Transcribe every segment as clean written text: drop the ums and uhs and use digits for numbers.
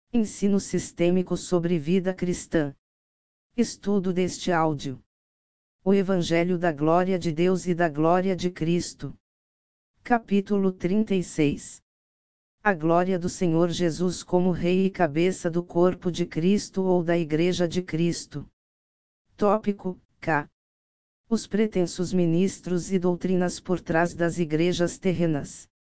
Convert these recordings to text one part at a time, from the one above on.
Ensino sistêmico sobre vida cristã. Estudo deste áudio. O Evangelho da Glória de Deus e da Glória de Cristo. Capítulo 36. A glória do Senhor Jesus como Rei e cabeça do corpo de Cristo ou da Igreja de Cristo. Tópico: K. Os pretensos ministros e doutrinas por trás das igrejas terrenas.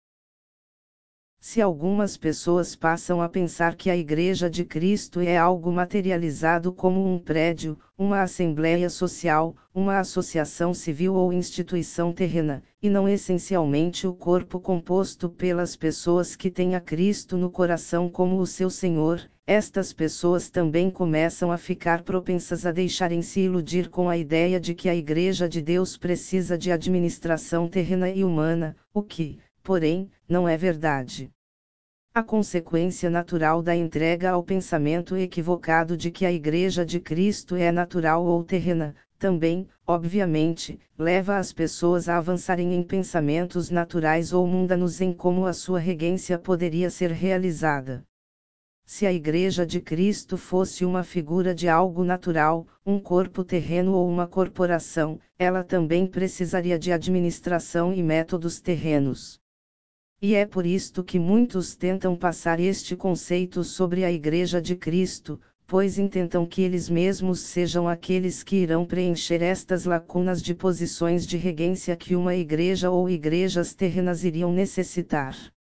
Se algumas pessoas passam a pensar que a Igreja de Cristo é algo materializado como um prédio, uma assembleia social, uma associação civil ou instituição terrena, e não essencialmente o corpo composto pelas pessoas que têm a Cristo no coração como o seu Senhor, estas pessoas também começam a ficar propensas a deixarem-se iludir com a ideia de que a Igreja de Deus precisa de administração terrena e humana, o que, porém, não é verdade. A consequência natural da entrega ao pensamento equivocado de que a Igreja de Cristo é natural ou terrena, também, obviamente, leva as pessoas a avançarem em pensamentos naturais ou mundanos em como a sua regência poderia ser realizada. Se a Igreja de Cristo fosse uma figura de algo natural, um corpo terreno ou uma corporação, ela também precisaria de administração e métodos terrenos. E é por isto que muitos tentam passar este conceito sobre a Igreja de Cristo, pois intentam que eles mesmos sejam aqueles que irão preencher estas lacunas de posições de regência que uma igreja ou igrejas terrenas iriam necessitar.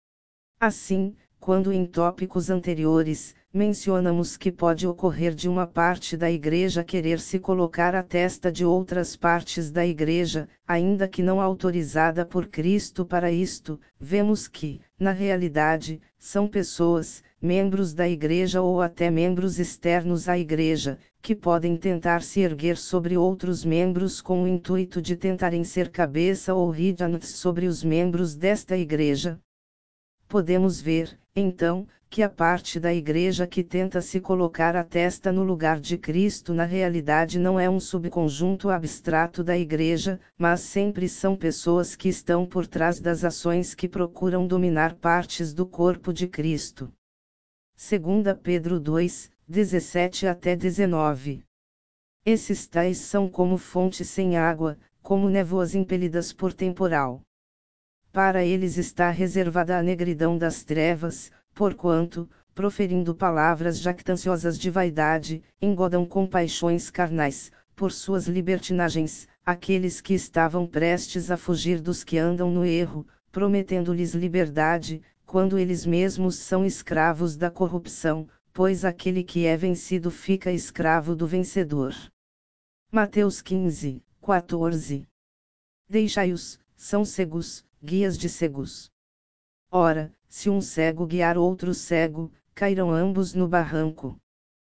Assim, quando em tópicos anteriores, mencionamos que pode ocorrer de uma parte da igreja querer se colocar à testa de outras partes da igreja, ainda que não autorizada por Cristo para isto, vemos que, na realidade, são pessoas, membros da igreja ou até membros externos à igreja, que podem tentar se erguer sobre outros membros com o intuito de tentarem ser cabeça ou regent sobre os membros desta igreja. Podemos ver, então, que a parte da igreja que tenta se colocar à testa no lugar de Cristo na realidade não é um subconjunto abstrato da igreja, mas sempre são pessoas que estão por trás das ações que procuram dominar partes do corpo de Cristo. 2 Pedro 2, 17 até 19. Esses tais são como fontes sem água, como névoas impelidas por temporal. Para eles está reservada a negridão das trevas, porquanto, proferindo palavras jactanciosas de vaidade, engodam com paixões carnais, por suas libertinagens, aqueles que estavam prestes a fugir dos que andam no erro, prometendo-lhes liberdade, quando eles mesmos são escravos da corrupção, pois aquele que é vencido fica escravo do vencedor. Mateus 15, 14. Deixai-os, são cegos, guias de cegos. Ora, se um cego guiar outro cego, cairão ambos no barranco.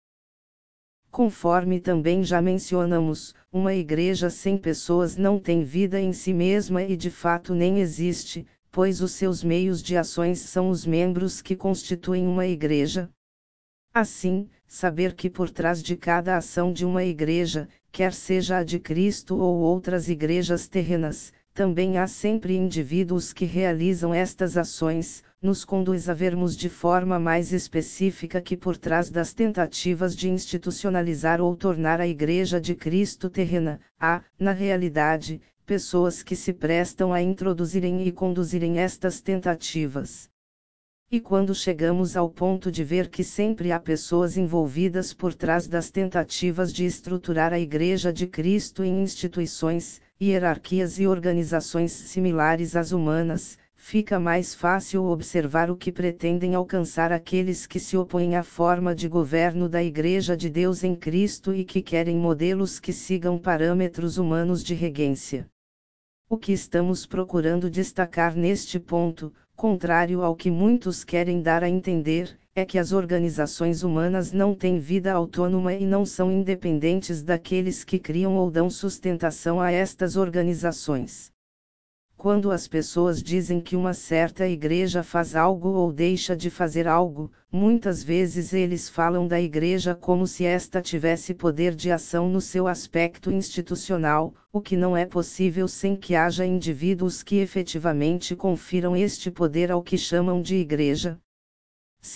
Conforme também já mencionamos, uma igreja sem pessoas não tem vida em si mesma e de fato nem existe, pois os seus meios de ações são os membros que constituem uma igreja. Assim, saber que por trás de cada ação de uma igreja, quer seja a de Cristo ou outras igrejas terrenas, também há sempre indivíduos que realizam estas ações, nos conduz a vermos de forma mais específica que por trás das tentativas de institucionalizar ou tornar a Igreja de Cristo terrena, há, na realidade, pessoas que se prestam a introduzirem e conduzirem estas tentativas. E quando chegamos ao ponto de ver que sempre há pessoas envolvidas por trás das tentativas de estruturar a Igreja de Cristo em instituições, hierarquias e organizações similares às humanas, fica mais fácil observar o que pretendem alcançar aqueles que se opõem à forma de governo da Igreja de Deus em Cristo e que querem modelos que sigam parâmetros humanos de regência. O que estamos procurando destacar neste ponto, contrário ao que muitos querem dar a entender, é que as organizações humanas não têm vida autônoma e não são independentes daqueles que criam ou dão sustentação a estas organizações. Quando as pessoas dizem que uma certa igreja faz algo ou deixa de fazer algo, muitas vezes eles falam da igreja como se esta tivesse poder de ação no seu aspecto institucional, o que não é possível sem que haja indivíduos que efetivamente confiram este poder ao que chamam de igreja. Se,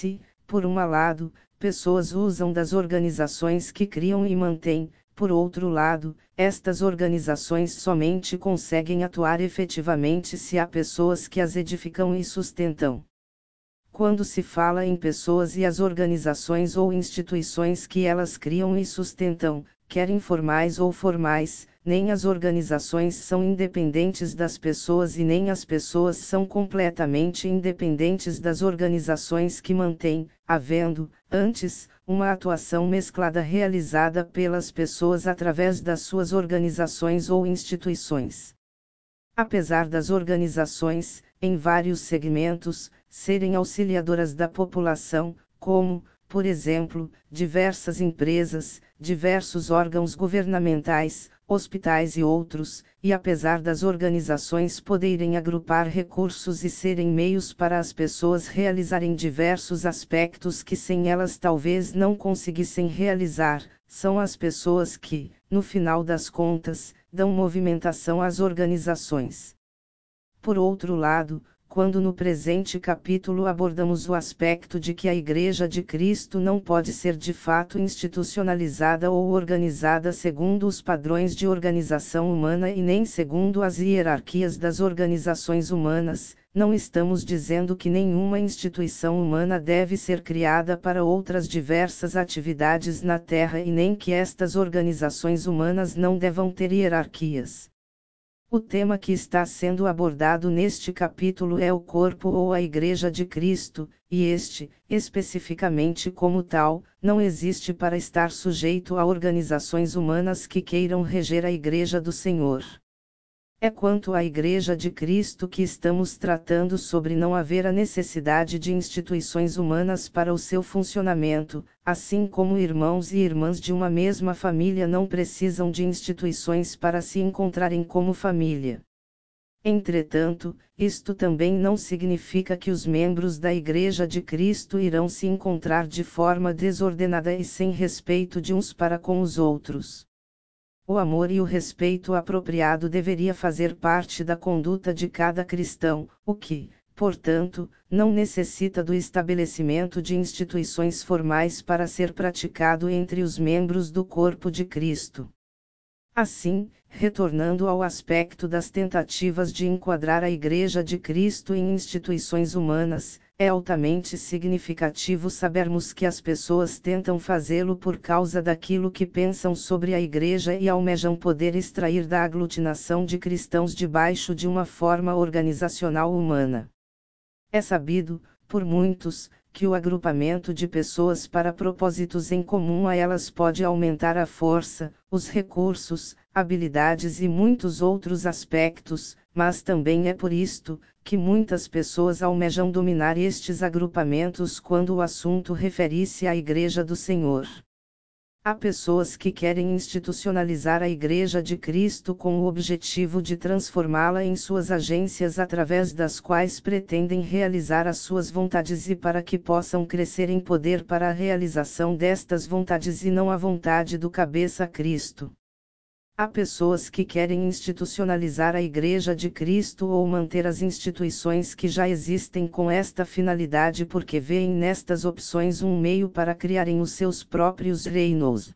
Por um lado, pessoas usam das organizações que criam e mantêm, por outro lado, estas organizações somente conseguem atuar efetivamente se há pessoas que as edificam e sustentam. Quando se fala em pessoas e as organizações ou instituições que elas criam e sustentam, quer informais ou formais, nem as organizações são independentes das pessoas e nem as pessoas são completamente independentes das organizações que mantêm, havendo, antes, uma atuação mesclada realizada pelas pessoas através das suas organizações ou instituições. Apesar das organizações, em vários segmentos, serem auxiliadoras da população, como, por exemplo, diversas empresas, diversos órgãos governamentais, hospitais e outros, e apesar das organizações poderem agrupar recursos e serem meios para as pessoas realizarem diversos aspectos que sem elas talvez não conseguissem realizar, são as pessoas que, no final das contas, dão movimentação às organizações. Por outro lado, quando no presente capítulo abordamos o aspecto de que a Igreja de Cristo não pode ser de fato institucionalizada ou organizada segundo os padrões de organização humana e nem segundo as hierarquias das organizações humanas, não estamos dizendo que nenhuma instituição humana deve ser criada para outras diversas atividades na Terra e nem que estas organizações humanas não devam ter hierarquias. O tema que está sendo abordado neste capítulo é o corpo ou a Igreja de Cristo, e este, especificamente como tal, não existe para estar sujeito a organizações humanas que queiram reger a Igreja do Senhor. É quanto à Igreja de Cristo que estamos tratando sobre não haver a necessidade de instituições humanas para o seu funcionamento, assim como irmãos e irmãs de uma mesma família não precisam de instituições para se encontrarem como família. Entretanto, isto também não significa que os membros da Igreja de Cristo irão se encontrar de forma desordenada e sem respeito de uns para com os outros. O amor e o respeito apropriado deveria fazer parte da conduta de cada cristão, o que, portanto, não necessita do estabelecimento de instituições formais para ser praticado entre os membros do corpo de Cristo. Assim, retornando ao aspecto das tentativas de enquadrar a Igreja de Cristo em instituições humanas, é altamente significativo sabermos que as pessoas tentam fazê-lo por causa daquilo que pensam sobre a Igreja e almejam poder extrair da aglutinação de cristãos debaixo de uma forma organizacional humana. É sabido, por muitos, que o agrupamento de pessoas para propósitos em comum a elas pode aumentar a força, os recursos, habilidades e muitos outros aspectos, mas também é por isto, que muitas pessoas almejam dominar estes agrupamentos quando o assunto refere-se à Igreja do Senhor. Há pessoas que querem institucionalizar a Igreja de Cristo com o objetivo de transformá-la em suas agências através das quais pretendem realizar as suas vontades e para que possam crescer em poder para a realização destas vontades e não a vontade do cabeça Cristo. Há pessoas que querem institucionalizar a Igreja de Cristo ou manter as instituições que já existem com esta finalidade porque veem nestas opções um meio para criarem os seus próprios reinos.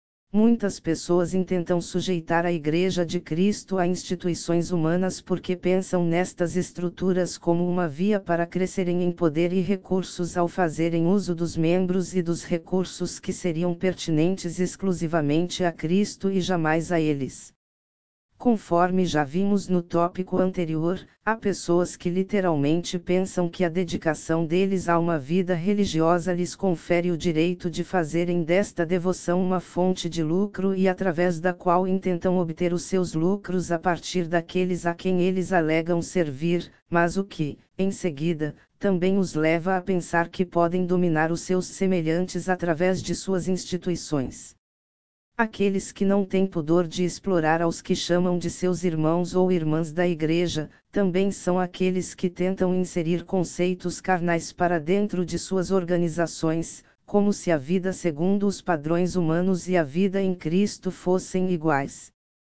Muitas pessoas intentam sujeitar a Igreja de Cristo a instituições humanas porque pensam nestas estruturas como uma via para crescerem em poder e recursos ao fazerem uso dos membros e dos recursos que seriam pertinentes exclusivamente a Cristo e jamais a eles. Conforme já vimos no tópico anterior, há pessoas que literalmente pensam que a dedicação deles a uma vida religiosa lhes confere o direito de fazerem desta devoção uma fonte de lucro e através da qual intentam obter os seus lucros a partir daqueles a quem eles alegam servir, mas o que, em seguida, também os leva a pensar que podem dominar os seus semelhantes através de suas instituições. Aqueles que não têm pudor de explorar aos que chamam de seus irmãos ou irmãs da Igreja, também são aqueles que tentam inserir conceitos carnais para dentro de suas organizações, como se a vida segundo os padrões humanos e a vida em Cristo fossem iguais.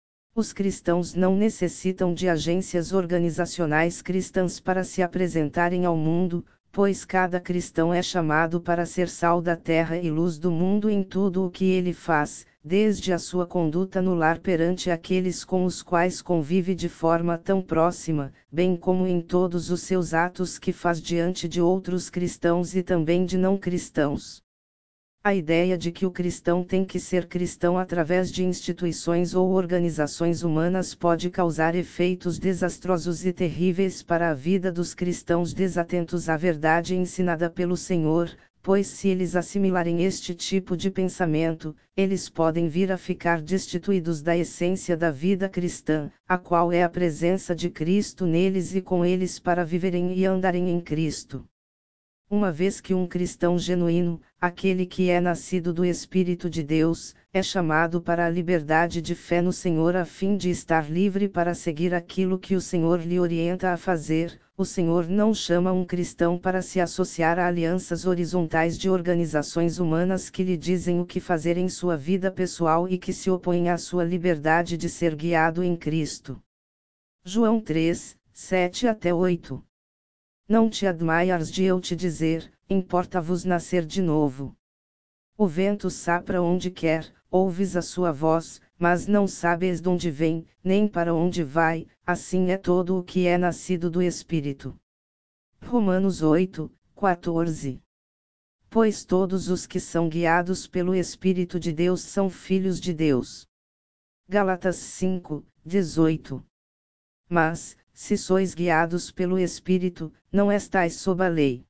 Os cristãos não necessitam de agências organizacionais cristãs para se apresentarem ao mundo, pois cada cristão é chamado para ser sal da terra e luz do mundo em tudo o que ele faz, desde a sua conduta no lar perante aqueles com os quais convive de forma tão próxima, bem como em todos os seus atos que faz diante de outros cristãos e também de não cristãos. A ideia de que o cristão tem que ser cristão através de instituições ou organizações humanas pode causar efeitos desastrosos e terríveis para a vida dos cristãos desatentos à verdade ensinada pelo Senhor, pois se eles assimilarem este tipo de pensamento, eles podem vir a ficar destituídos da essência da vida cristã, a qual é a presença de Cristo neles e com eles para viverem e andarem em Cristo. Uma vez que um cristão genuíno, aquele que é nascido do Espírito de Deus, é chamado para a liberdade de fé no Senhor a fim de estar livre para seguir aquilo que o Senhor lhe orienta a fazer, o Senhor não chama um cristão para se associar a alianças horizontais de organizações humanas que lhe dizem o que fazer em sua vida pessoal e que se opõem à sua liberdade de ser guiado em Cristo. João 3, 7 até 8. Não te admires de eu te dizer, importa-vos nascer de novo. O vento sopra onde quer, ouves a sua voz, mas não sabes de onde vem, nem para onde vai, assim é todo o que é nascido do Espírito. Romanos 8, 14. Pois todos os que são guiados pelo Espírito de Deus são filhos de Deus. Gálatas 5, 18. Mas, se sois guiados pelo Espírito, não estais sob a lei.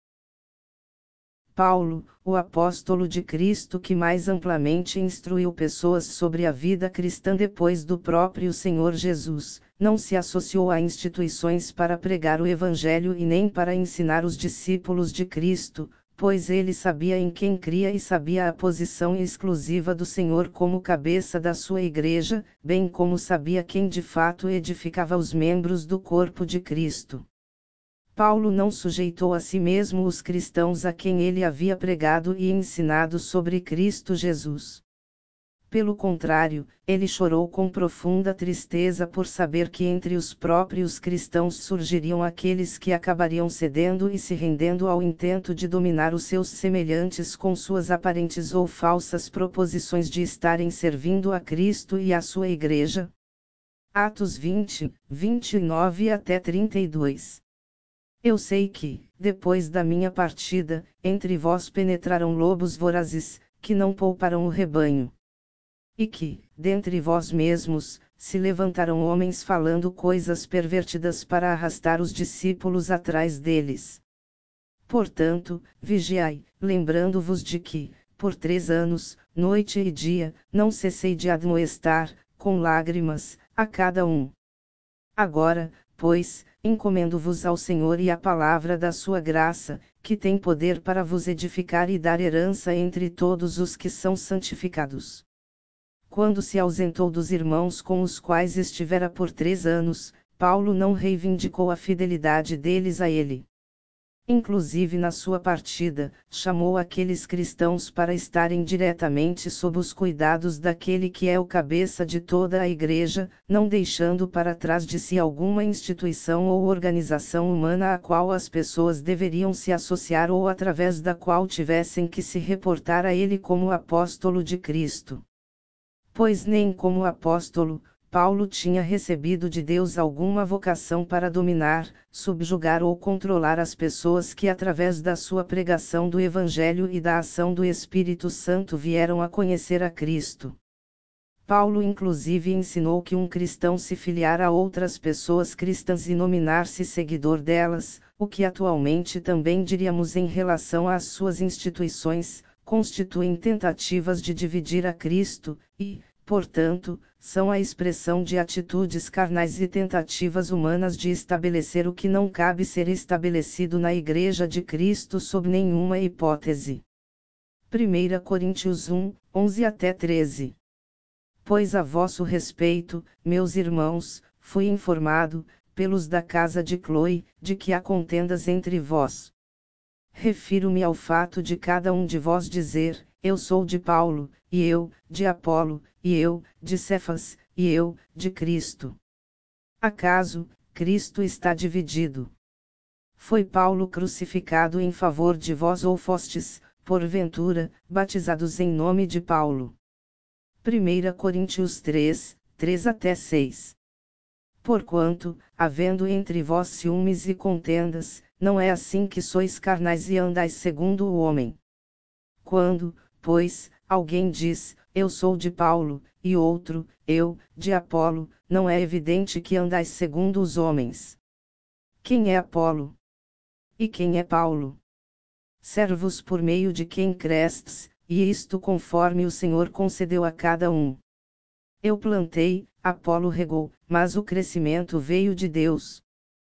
Paulo, o apóstolo de Cristo que mais amplamente instruiu pessoas sobre a vida cristã depois do próprio Senhor Jesus, não se associou a instituições para pregar o Evangelho e nem para ensinar os discípulos de Cristo, pois ele sabia em quem cria e sabia a posição exclusiva do Senhor como cabeça da sua igreja, bem como sabia quem de fato edificava os membros do corpo de Cristo. Paulo não sujeitou a si mesmo os cristãos a quem ele havia pregado e ensinado sobre Cristo Jesus. Pelo contrário, ele chorou com profunda tristeza por saber que entre os próprios cristãos surgiriam aqueles que acabariam cedendo e se rendendo ao intento de dominar os seus semelhantes com suas aparentes ou falsas proposições de estarem servindo a Cristo e à sua igreja. Atos 20, 29 até 32. Eu sei que, depois da minha partida, entre vós penetraram lobos vorazes, que não pouparam o rebanho. E que, dentre vós mesmos, se levantaram homens falando coisas pervertidas para arrastar os discípulos atrás deles. Portanto, vigiai, lembrando-vos de que, por 3 anos, noite e dia, não cessei de admoestar, com lágrimas, a cada um. Agora, pois, encomendo-vos ao Senhor e à palavra da sua graça, que tem poder para vos edificar e dar herança entre todos os que são santificados. Quando se ausentou dos irmãos com os quais estivera por 3 anos, Paulo não reivindicou a fidelidade deles a ele. Inclusive na sua partida, chamou aqueles cristãos para estarem diretamente sob os cuidados daquele que é o cabeça de toda a igreja, não deixando para trás de si alguma instituição ou organização humana a qual as pessoas deveriam se associar ou através da qual tivessem que se reportar a ele como apóstolo de Cristo. Pois nem como apóstolo, Paulo tinha recebido de Deus alguma vocação para dominar, subjugar ou controlar as pessoas que através da sua pregação do Evangelho e da ação do Espírito Santo vieram a conhecer a Cristo. Paulo inclusive ensinou que um cristão se filiar a outras pessoas cristãs e nominar-se seguidor delas, o que atualmente também diríamos em relação às suas instituições, constituem tentativas de dividir a Cristo, e, portanto, são a expressão de atitudes carnais e tentativas humanas de estabelecer o que não cabe ser estabelecido na Igreja de Cristo sob nenhuma hipótese. 1 Coríntios 1, 11 até 13. Pois a vosso respeito, meus irmãos, fui informado, pelos da casa de Cloe, de que há contendas entre vós. Refiro-me ao fato de cada um de vós dizer, eu sou de Paulo, e eu, de Apolo, e eu, de Cefas, e eu, de Cristo. Acaso, Cristo está dividido? Foi Paulo crucificado em favor de vós ou fostes, porventura, batizados em nome de Paulo? 1 Coríntios 3, 3-6. Porquanto, havendo entre vós ciúmes e contendas, não é assim que sois carnais e andais segundo o homem. Quando, pois, alguém diz, eu sou de Paulo, e outro, eu, de Apolo, não é evidente que andais segundo os homens. Quem é Apolo? E quem é Paulo? Servos por meio de quem crestes, e isto conforme o Senhor concedeu a cada um. Eu plantei, Apolo regou, mas o crescimento veio de Deus.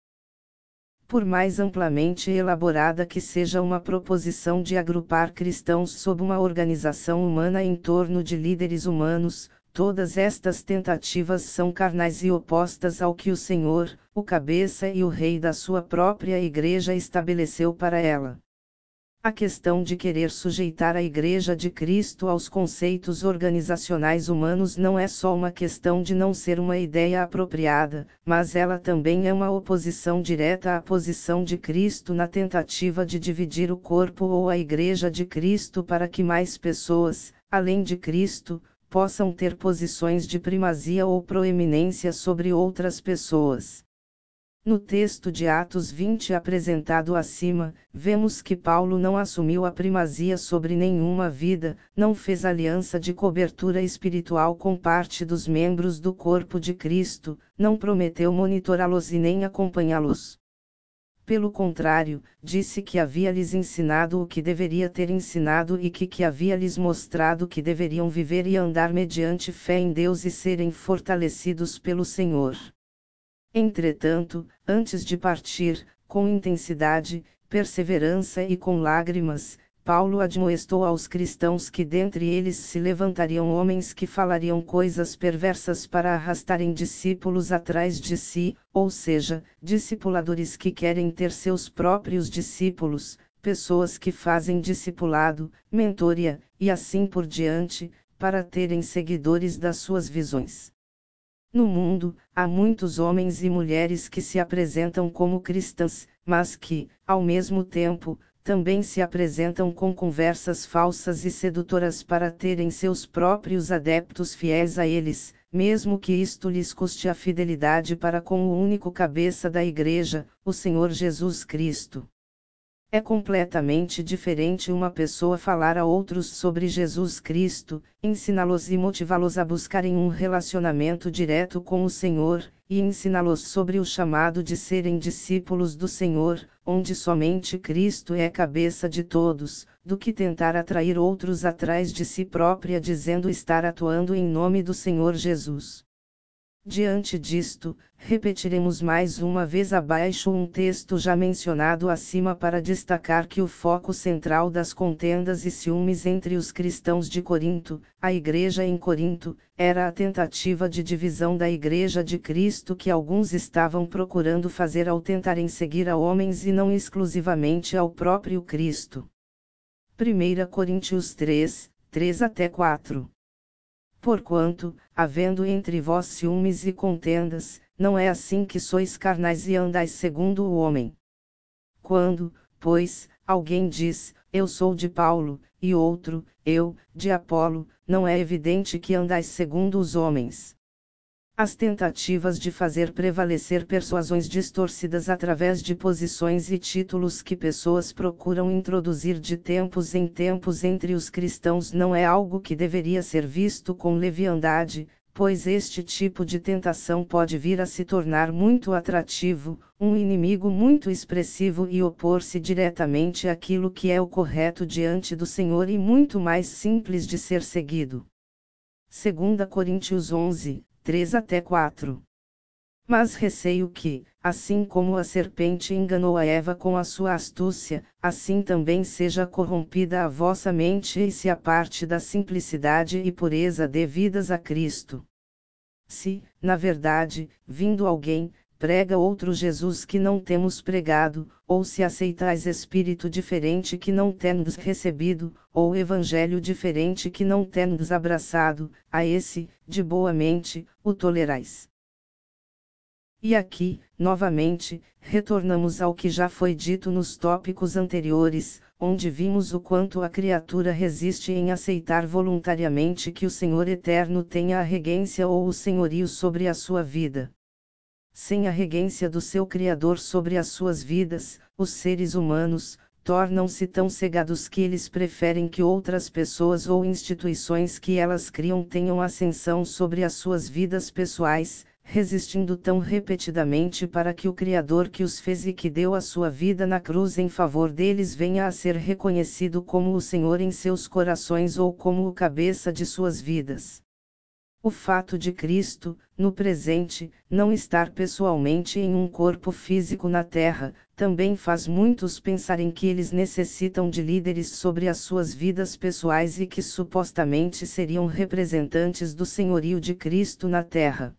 Por mais amplamente elaborada que seja uma proposição de agrupar cristãos sob uma organização humana em torno de líderes humanos, todas estas tentativas são carnais e opostas ao que o Senhor, o cabeça e o rei da sua própria igreja estabeleceu para ela. A questão de querer sujeitar a Igreja de Cristo aos conceitos organizacionais humanos não é só uma questão de não ser uma ideia apropriada, mas ela também é uma oposição direta à posição de Cristo na tentativa de dividir o corpo ou a Igreja de Cristo para que mais pessoas, além de Cristo, possam ter posições de primazia ou proeminência sobre outras pessoas. No texto de Atos 20 apresentado acima, vemos que Paulo não assumiu a primazia sobre nenhuma vida, não fez aliança de cobertura espiritual com parte dos membros do corpo de Cristo, não prometeu monitorá-los e nem acompanhá-los. Pelo contrário, disse que havia lhes ensinado o que deveria ter ensinado e que havia lhes mostrado que deveriam viver e andar mediante fé em Deus e serem fortalecidos pelo Senhor. Entretanto, antes de partir, com intensidade, perseverança e com lágrimas, Paulo admoestou aos cristãos que dentre eles se levantariam homens que falariam coisas perversas para arrastarem discípulos atrás de si, ou seja, discipuladores que querem ter seus próprios discípulos, pessoas que fazem discipulado, mentoria, e assim por diante, para terem seguidores das suas visões. No mundo, há muitos homens e mulheres que se apresentam como cristãs, mas que, ao mesmo tempo, também se apresentam com conversas falsas e sedutoras para terem seus próprios adeptos fiéis a eles, mesmo que isto lhes custe a fidelidade para com o único cabeça da Igreja, o Senhor Jesus Cristo. É completamente diferente uma pessoa falar a outros sobre Jesus Cristo, ensiná-los e motivá-los a buscarem um relacionamento direto com o Senhor, e ensiná-los sobre o chamado de serem discípulos do Senhor, onde somente Cristo é cabeça de todos, do que tentar atrair outros atrás de si própria dizendo estar atuando em nome do Senhor Jesus. Diante disto, repetiremos mais uma vez abaixo um texto já mencionado acima para destacar que o foco central das contendas e ciúmes entre os cristãos de Corinto, a igreja em Corinto, era a tentativa de divisão da igreja de Cristo que alguns estavam procurando fazer ao tentarem seguir a homens e não exclusivamente ao próprio Cristo. 1 Coríntios 3, 3-4. Porquanto, havendo entre vós ciúmes e contendas, não é assim que sois carnais e andais segundo o homem. Quando, pois, alguém diz, eu sou de Paulo, e outro, eu, de Apolo, não é evidente que andais segundo os homens. As tentativas de fazer prevalecer persuasões distorcidas através de posições e títulos que pessoas procuram introduzir de tempos em tempos entre os cristãos não é algo que deveria ser visto com leviandade, pois este tipo de tentação pode vir a se tornar muito atrativo, um inimigo muito expressivo e opor-se diretamente àquilo que é o correto diante do Senhor e muito mais simples de ser seguido. 2 Coríntios 11, 3-4. Mas receio que, assim como a serpente enganou a Eva com a sua astúcia, assim também seja corrompida a vossa mente e se aparte da simplicidade e pureza devidas a Cristo. Se, na verdade, vindo alguém, prega outro Jesus que não temos pregado, ou se aceitais espírito diferente que não tendes recebido, ou evangelho diferente que não tendes abraçado, a esse, de boa mente, o tolerais. E aqui, novamente, retornamos ao que já foi dito nos tópicos anteriores, onde vimos o quanto a criatura resiste em aceitar voluntariamente que o Senhor Eterno tenha a regência ou o senhorio sobre a sua vida. Sem a regência do seu Criador sobre as suas vidas, os seres humanos tornam-se tão cegados que eles preferem que outras pessoas ou instituições que elas criam tenham ascensão sobre as suas vidas pessoais, resistindo tão repetidamente para que o Criador que os fez e que deu a sua vida na cruz em favor deles venha a ser reconhecido como o Senhor em seus corações ou como o cabeça de suas vidas. O fato de Cristo, no presente, não estar pessoalmente em um corpo físico na Terra, também faz muitos pensarem que eles necessitam de líderes sobre as suas vidas pessoais e que supostamente seriam representantes do senhorio de Cristo na Terra.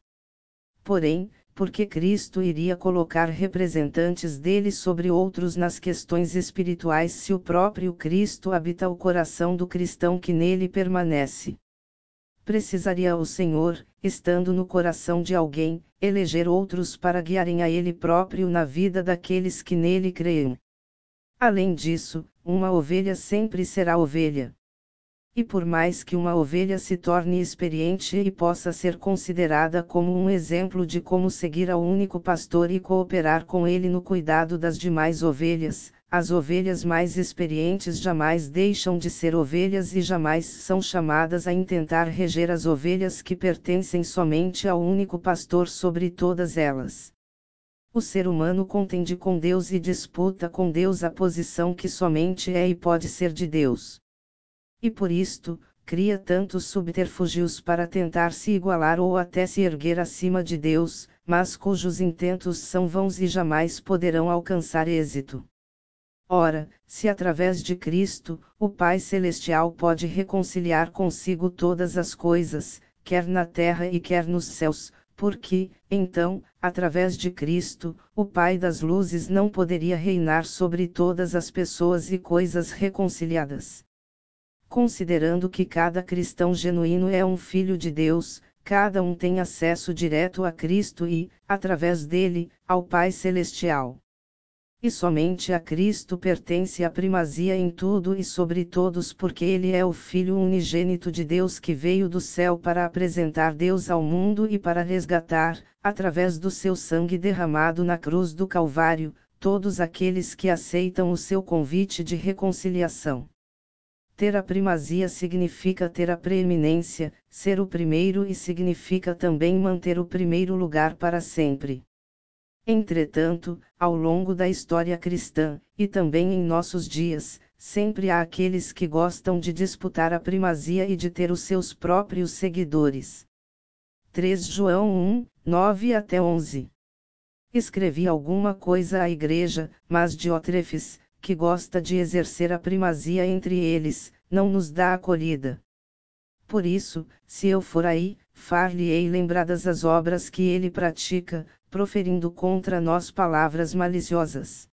Porém, porque Cristo iria colocar representantes dele sobre outros nas questões espirituais se o próprio Cristo habita o coração do cristão que nele permanece? Precisaria o Senhor, estando no coração de alguém, eleger outros para guiarem a ele próprio na vida daqueles que nele creem. Além disso, uma ovelha sempre será ovelha. E por mais que uma ovelha se torne experiente e possa ser considerada como um exemplo de como seguir ao único pastor e cooperar com ele no cuidado das demais ovelhas, as ovelhas mais experientes jamais deixam de ser ovelhas e jamais são chamadas a intentar reger as ovelhas que pertencem somente ao único pastor sobre todas elas. O ser humano contende com Deus e disputa com Deus a posição que somente é e pode ser de Deus. E por isto, cria tantos subterfúgios para tentar se igualar ou até se erguer acima de Deus, mas cujos intentos são vãos e jamais poderão alcançar êxito. Ora, se através de Cristo, o Pai Celestial pode reconciliar consigo todas as coisas, quer na terra e quer nos céus, porque, então, através de Cristo, o Pai das luzes não poderia reinar sobre todas as pessoas e coisas reconciliadas. Considerando que cada cristão genuíno é um filho de Deus, cada um tem acesso direto a Cristo e, através dele, ao Pai Celestial. E somente a Cristo pertence a primazia em tudo e sobre todos porque ele é o Filho unigênito de Deus que veio do céu para apresentar Deus ao mundo e para resgatar, através do seu sangue derramado na cruz do Calvário, todos aqueles que aceitam o seu convite de reconciliação. Ter a primazia significa ter a preeminência, ser o primeiro e significa também manter o primeiro lugar para sempre. Entretanto, ao longo da história cristã, e também em nossos dias, sempre há aqueles que gostam de disputar a primazia e de ter os seus próprios seguidores. 3 João 1, 9 até 11. Escrevi alguma coisa à igreja, mas Diótrefes, que gosta de exercer a primazia entre eles, não nos dá acolhida. Por isso, se eu for aí, far-lhe-ei lembradas as obras que ele pratica, proferindo contra nós palavras maliciosas.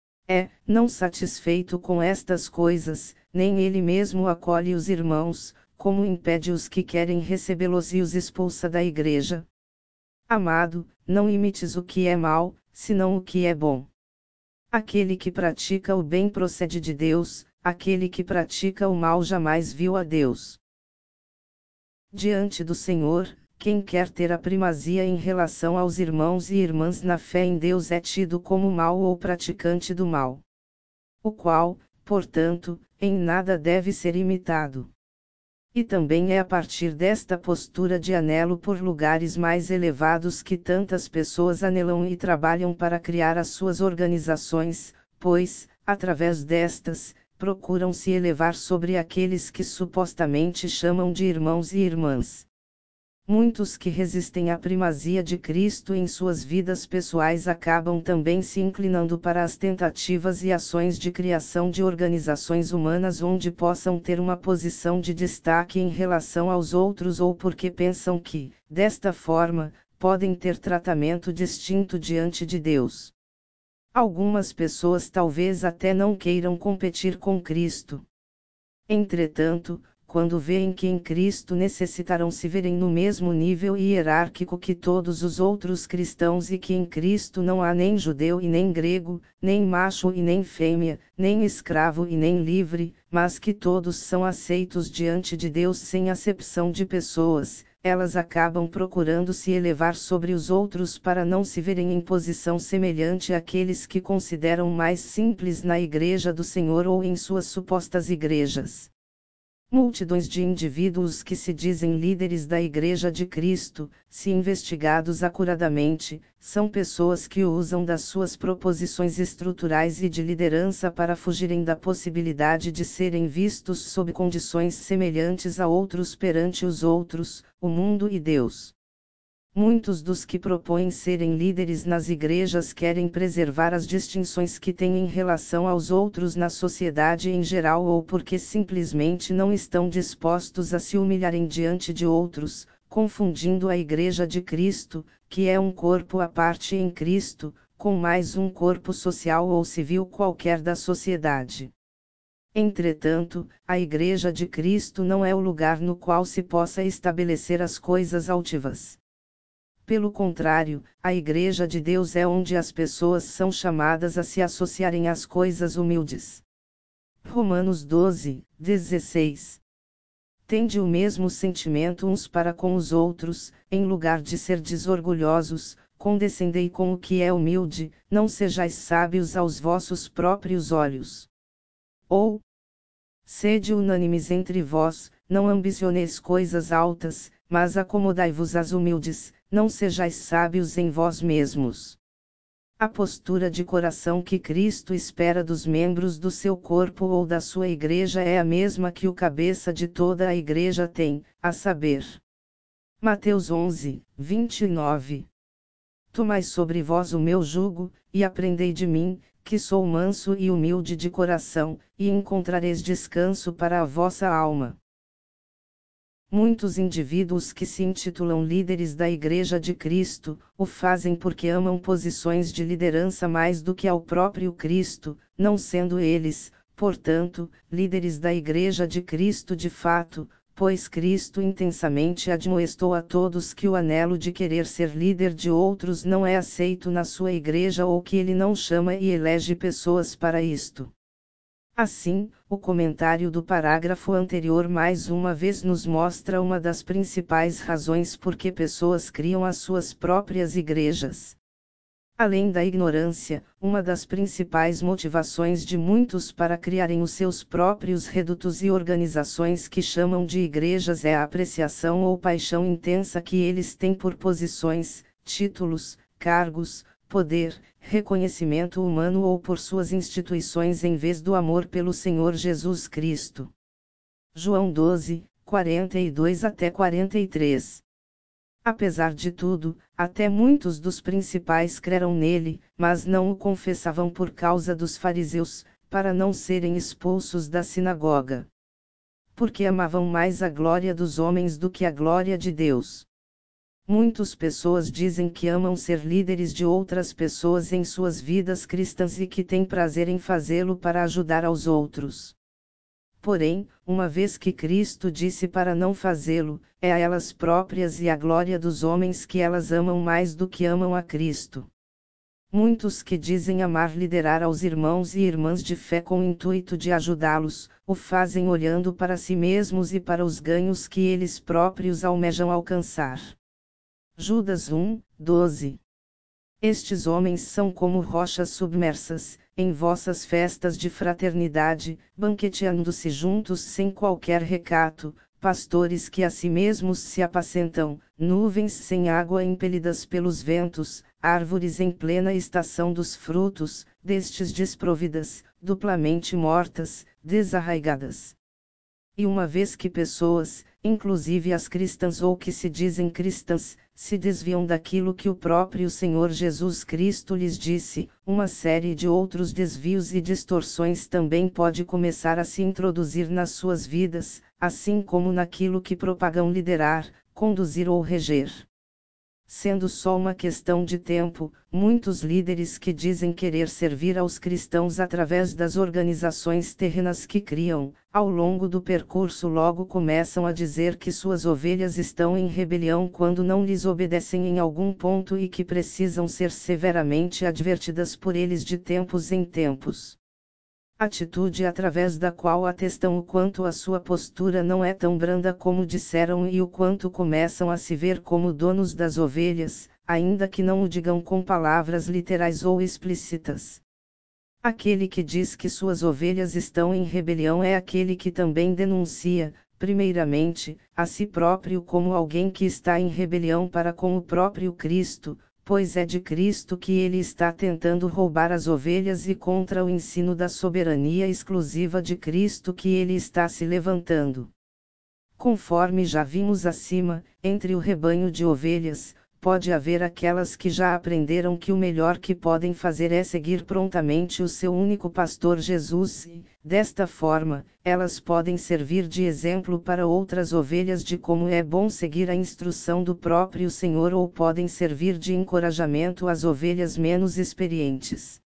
Não satisfeito com estas coisas, nem ele mesmo acolhe os irmãos, como impede os que querem recebê-los e os expulsa da igreja. Amado, não imites o que é mal, senão o que é bom. Aquele que pratica o bem procede de Deus, aquele que pratica o mal jamais viu a Deus. Diante do Senhor, quem quer ter a primazia em relação aos irmãos e irmãs na fé em Deus é tido como mau ou praticante do mal. O qual, portanto, em nada deve ser imitado. E também é a partir desta postura de anelo por lugares mais elevados que tantas pessoas anelam e trabalham para criar as suas organizações, pois, através destas, procuram se elevar sobre aqueles que supostamente chamam de irmãos e irmãs. Muitos que resistem à primazia de Cristo em suas vidas pessoais acabam também se inclinando para as tentativas e ações de criação de organizações humanas onde possam ter uma posição de destaque em relação aos outros ou porque pensam que, desta forma, podem ter tratamento distinto diante de Deus. Algumas pessoas talvez até não queiram competir com Cristo. Entretanto, quando veem que em Cristo necessitarão se verem no mesmo nível hierárquico que todos os outros cristãos e que em Cristo não há nem judeu e nem grego, nem macho e nem fêmea, nem escravo e nem livre, mas que todos são aceitos diante de Deus sem acepção de pessoas, elas acabam procurando se elevar sobre os outros para não se verem em posição semelhante àqueles que consideram mais simples na Igreja do Senhor ou em suas supostas igrejas. Multidões de indivíduos que se dizem líderes da Igreja de Cristo, se investigados acuradamente, são pessoas que usam das suas proposições estruturais e de liderança para fugirem da possibilidade de serem vistos sob condições semelhantes a outros perante os outros, o mundo e Deus. Muitos dos que propõem serem líderes nas igrejas querem preservar as distinções que têm em relação aos outros na sociedade em geral ou porque simplesmente não estão dispostos a se humilharem diante de outros, confundindo a Igreja de Cristo, que é um corpo à parte em Cristo, com mais um corpo social ou civil qualquer da sociedade. Entretanto, a Igreja de Cristo não é o lugar no qual se possa estabelecer as coisas altivas. Pelo contrário, a Igreja de Deus é onde as pessoas são chamadas a se associarem às coisas humildes. Romanos 12, 16. Tende o mesmo sentimento uns para com os outros, em lugar de ser desorgulhosos, condescendei com o que é humilde, não sejais sábios aos vossos próprios olhos. Ou, sede unânimes entre vós, não ambicioneis coisas altas, mas acomodai-vos às humildes, não sejais sábios em vós mesmos. A postura de coração que Cristo espera dos membros do seu corpo ou da sua igreja é a mesma que o cabeça de toda a igreja tem, a saber. Mateus 11, 29. Tomai sobre vós o meu jugo, e aprendei de mim, que sou manso e humilde de coração, e encontrareis descanso para a vossa alma. Muitos indivíduos que se intitulam líderes da Igreja de Cristo, o fazem porque amam posições de liderança mais do que ao próprio Cristo, não sendo eles, portanto, líderes da Igreja de Cristo de fato, pois Cristo intensamente admoestou a todos que o anelo de querer ser líder de outros não é aceito na sua igreja ou que ele não chama e elege pessoas para isto. Assim, o comentário do parágrafo anterior mais uma vez nos mostra uma das principais razões por que pessoas criam as suas próprias igrejas. Além da ignorância, uma das principais motivações de muitos para criarem os seus próprios redutos e organizações que chamam de igrejas é a apreciação ou paixão intensa que eles têm por posições, títulos, cargos, poder, reconhecimento humano ou por suas instituições em vez do amor pelo Senhor Jesus Cristo. João 12, 42 até 43. Apesar de tudo, até muitos dos principais creram nele, mas não o confessavam por causa dos fariseus, para não serem expulsos da sinagoga. Porque amavam mais a glória dos homens do que a glória de Deus. Muitas pessoas dizem que amam ser líderes de outras pessoas em suas vidas cristãs e que têm prazer em fazê-lo para ajudar aos outros. Porém, uma vez que Cristo disse para não fazê-lo, é a elas próprias e a glória dos homens que elas amam mais do que amam a Cristo. Muitos que dizem amar liderar aos irmãos e irmãs de fé com o intuito de ajudá-los, o fazem olhando para si mesmos e para os ganhos que eles próprios almejam alcançar. Judas 1, 12. Estes homens são como rochas submersas, em vossas festas de fraternidade, banqueteando-se juntos sem qualquer recato, pastores que a si mesmos se apacentam, nuvens sem água impelidas pelos ventos, árvores em plena estação dos frutos, destes desprovidas, duplamente mortas, desarraigadas. E uma vez que pessoas, inclusive as cristãs ou que se dizem cristãs, se desviam daquilo que o próprio Senhor Jesus Cristo lhes disse, uma série de outros desvios e distorções também pode começar a se introduzir nas suas vidas, assim como naquilo que propagam liderar, conduzir ou reger. Sendo só uma questão de tempo, muitos líderes que dizem querer servir aos cristãos através das organizações terrenas que criam, ao longo do percurso logo começam a dizer que suas ovelhas estão em rebelião quando não lhes obedecem em algum ponto e que precisam ser severamente advertidas por eles de tempos em tempos. Atitude através da qual atestam o quanto a sua postura não é tão branda como disseram e o quanto começam a se ver como donos das ovelhas, ainda que não o digam com palavras literais ou explícitas. Aquele que diz que suas ovelhas estão em rebelião é aquele que também denuncia, primeiramente, a si próprio como alguém que está em rebelião para com o próprio Cristo, pois é de Cristo que ele está tentando roubar as ovelhas e contra o ensino da soberania exclusiva de Cristo que ele está se levantando. Conforme já vimos acima, entre o rebanho de ovelhas, pode haver aquelas que já aprenderam que o melhor que podem fazer é seguir prontamente o seu único pastor Jesus e, desta forma, elas podem servir de exemplo para outras ovelhas de como é bom seguir a instrução do próprio Senhor ou podem servir de encorajamento às ovelhas menos experientes.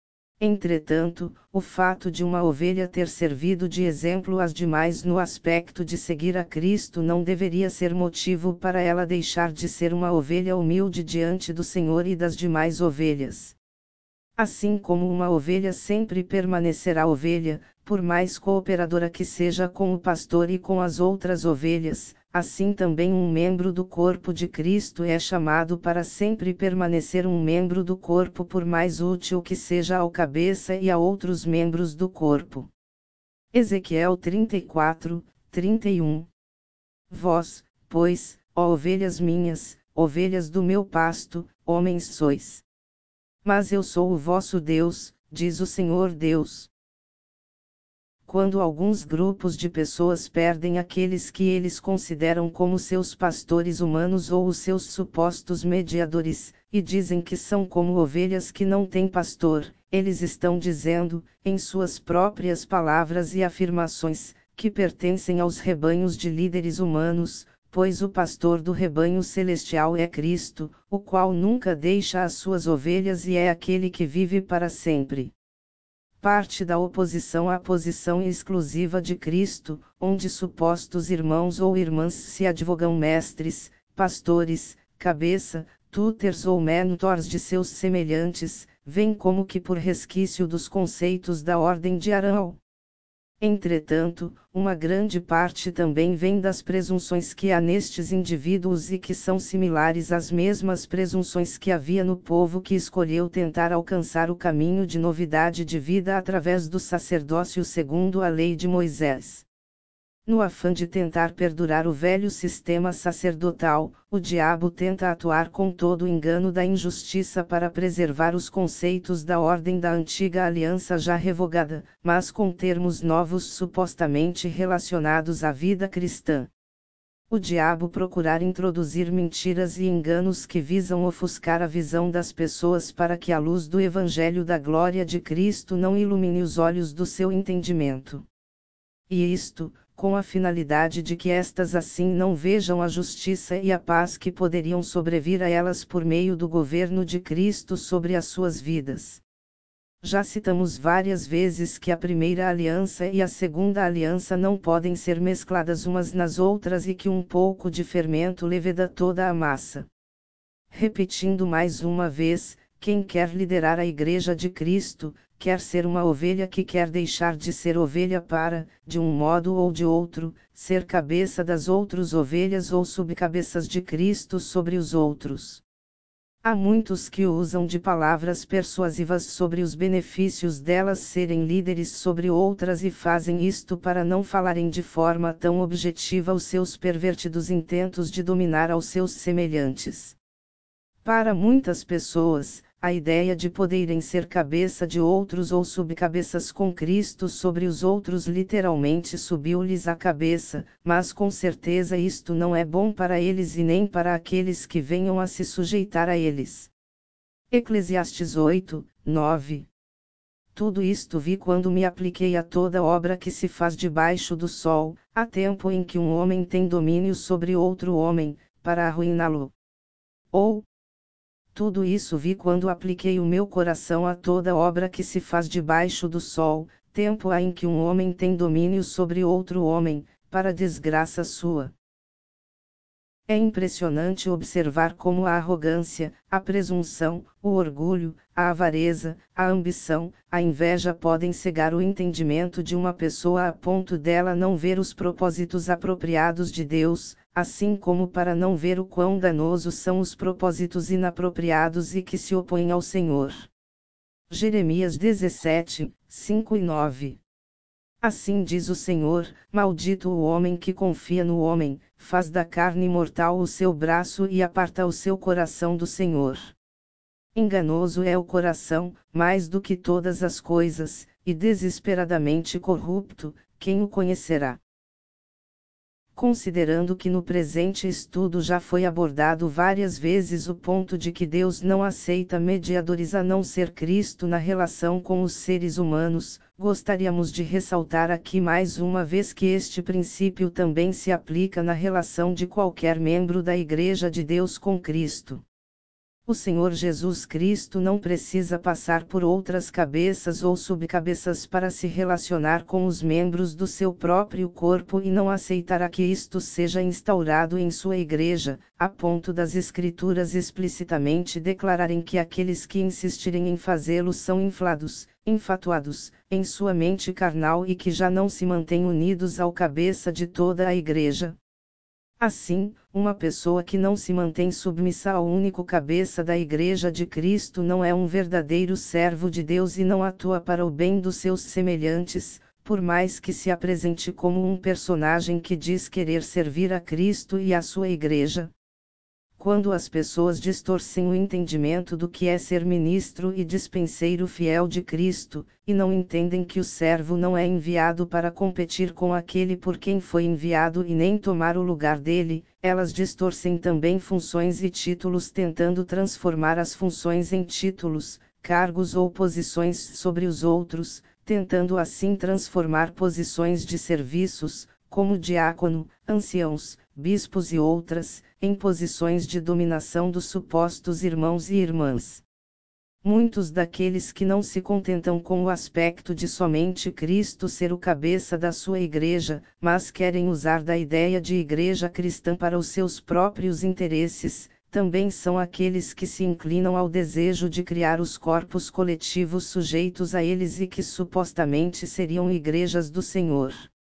Entretanto, o fato de uma ovelha ter servido de exemplo às demais no aspecto de seguir a Cristo não deveria ser motivo para ela deixar de ser uma ovelha humilde diante do Senhor e das demais ovelhas. Assim como uma ovelha sempre permanecerá ovelha, por mais cooperadora que seja com o pastor e com as outras ovelhas, assim também um membro do corpo de Cristo é chamado para sempre permanecer um membro do corpo por mais útil que seja ao cabeça e a outros membros do corpo. Ezequiel 34, 31. Vós, pois, ó ovelhas minhas, ovelhas do meu pasto, homens sois. Mas eu sou o vosso Deus, diz o Senhor Deus. Quando alguns grupos de pessoas perdem aqueles que eles consideram como seus pastores humanos ou os seus supostos mediadores, e dizem que são como ovelhas que não têm pastor, eles estão dizendo, em suas próprias palavras e afirmações, que pertencem aos rebanhos de líderes humanos, pois o pastor do rebanho celestial é Cristo, o qual nunca deixa as suas ovelhas e é aquele que vive para sempre. Parte da oposição à posição exclusiva de Cristo, onde supostos irmãos ou irmãs se advogam mestres, pastores, cabeça, tutors ou mentors de seus semelhantes, vem como que por resquício dos conceitos da ordem de Arão. Entretanto, uma grande parte também vem das presunções que há nestes indivíduos e que são similares às mesmas presunções que havia no povo que escolheu tentar alcançar o caminho de novidade de vida através do sacerdócio segundo a lei de Moisés. No afã de tentar perdurar o velho sistema sacerdotal, o diabo tenta atuar com todo o engano da injustiça para preservar os conceitos da ordem da antiga aliança já revogada, mas com termos novos supostamente relacionados à vida cristã. O diabo procurar introduzir mentiras e enganos que visam ofuscar a visão das pessoas para que a luz do Evangelho da glória de Cristo não ilumine os olhos do seu entendimento. E isto, com a finalidade de que estas assim não vejam a justiça e a paz que poderiam sobrevir a elas por meio do governo de Cristo sobre as suas vidas. Já citamos várias vezes que a primeira aliança e a segunda aliança não podem ser mescladas umas nas outras e que um pouco de fermento leveda toda a massa. Repetindo mais uma vez, quem quer liderar a Igreja de Cristo, quer ser uma ovelha que quer deixar de ser ovelha para, de um modo ou de outro, ser cabeça das outras ovelhas ou subcabeças de Cristo sobre os outros. Há muitos que usam de palavras persuasivas sobre os benefícios delas serem líderes sobre outras e fazem isto para não falarem de forma tão objetiva os seus pervertidos intentos de dominar aos seus semelhantes. Para muitas pessoas, a ideia de poderem ser cabeça de outros ou subcabeças com Cristo sobre os outros literalmente subiu-lhes a cabeça, mas com certeza isto não é bom para eles e nem para aqueles que venham a se sujeitar a eles. Eclesiastes 8, 9. Tudo isto vi quando me apliquei a toda obra que se faz debaixo do sol, há tempo em que um homem tem domínio sobre outro homem, para arruiná-lo. Ou, tudo isso vi quando apliquei o meu coração a toda obra que se faz debaixo do sol, tempo há em que um homem tem domínio sobre outro homem, para desgraça sua. É impressionante observar como a arrogância, a presunção, o orgulho, a avareza, a ambição, a inveja podem cegar o entendimento de uma pessoa a ponto dela não ver os propósitos apropriados de Deus, assim como para não ver o quão danosos são os propósitos inapropriados e que se opõem ao Senhor. Jeremias 17, 5 e 9. Assim diz o Senhor: maldito o homem que confia no homem, faz da carne mortal o seu braço e aparta o seu coração do Senhor. Enganoso é o coração, mais do que todas as coisas, e desesperadamente corrupto, quem o conhecerá? Considerando que no presente estudo já foi abordado várias vezes o ponto de que Deus não aceita mediadores a não ser Cristo na relação com os seres humanos, gostaríamos de ressaltar aqui mais uma vez que este princípio também se aplica na relação de qualquer membro da Igreja de Deus com Cristo. O Senhor Jesus Cristo não precisa passar por outras cabeças ou subcabeças para se relacionar com os membros do seu próprio corpo e não aceitará que isto seja instaurado em sua igreja, a ponto das Escrituras explicitamente declararem que aqueles que insistirem em fazê-lo são inflados, enfatuados, em sua mente carnal e que já não se mantêm unidos ao cabeça de toda a igreja. Assim, uma pessoa que não se mantém submissa ao único cabeça da Igreja de Cristo não é um verdadeiro servo de Deus e não atua para o bem dos seus semelhantes, por mais que se apresente como um personagem que diz querer servir a Cristo e a sua Igreja. Quando as pessoas distorcem o entendimento do que é ser ministro e dispenseiro fiel de Cristo, e não entendem que o servo não é enviado para competir com aquele por quem foi enviado e nem tomar o lugar dele, elas distorcem também funções e títulos tentando transformar as funções em títulos, cargos ou posições sobre os outros, tentando assim transformar posições de serviços, como diácono, anciãos, bispos e outras, em posições de dominação dos supostos irmãos e irmãs. Muitos daqueles que não se contentam com o aspecto de somente Cristo ser o cabeça da sua igreja, mas querem usar da ideia de igreja cristã para os seus próprios interesses, também são aqueles que se inclinam ao desejo de criar os corpos coletivos sujeitos a eles e que supostamente seriam igrejas do Senhor.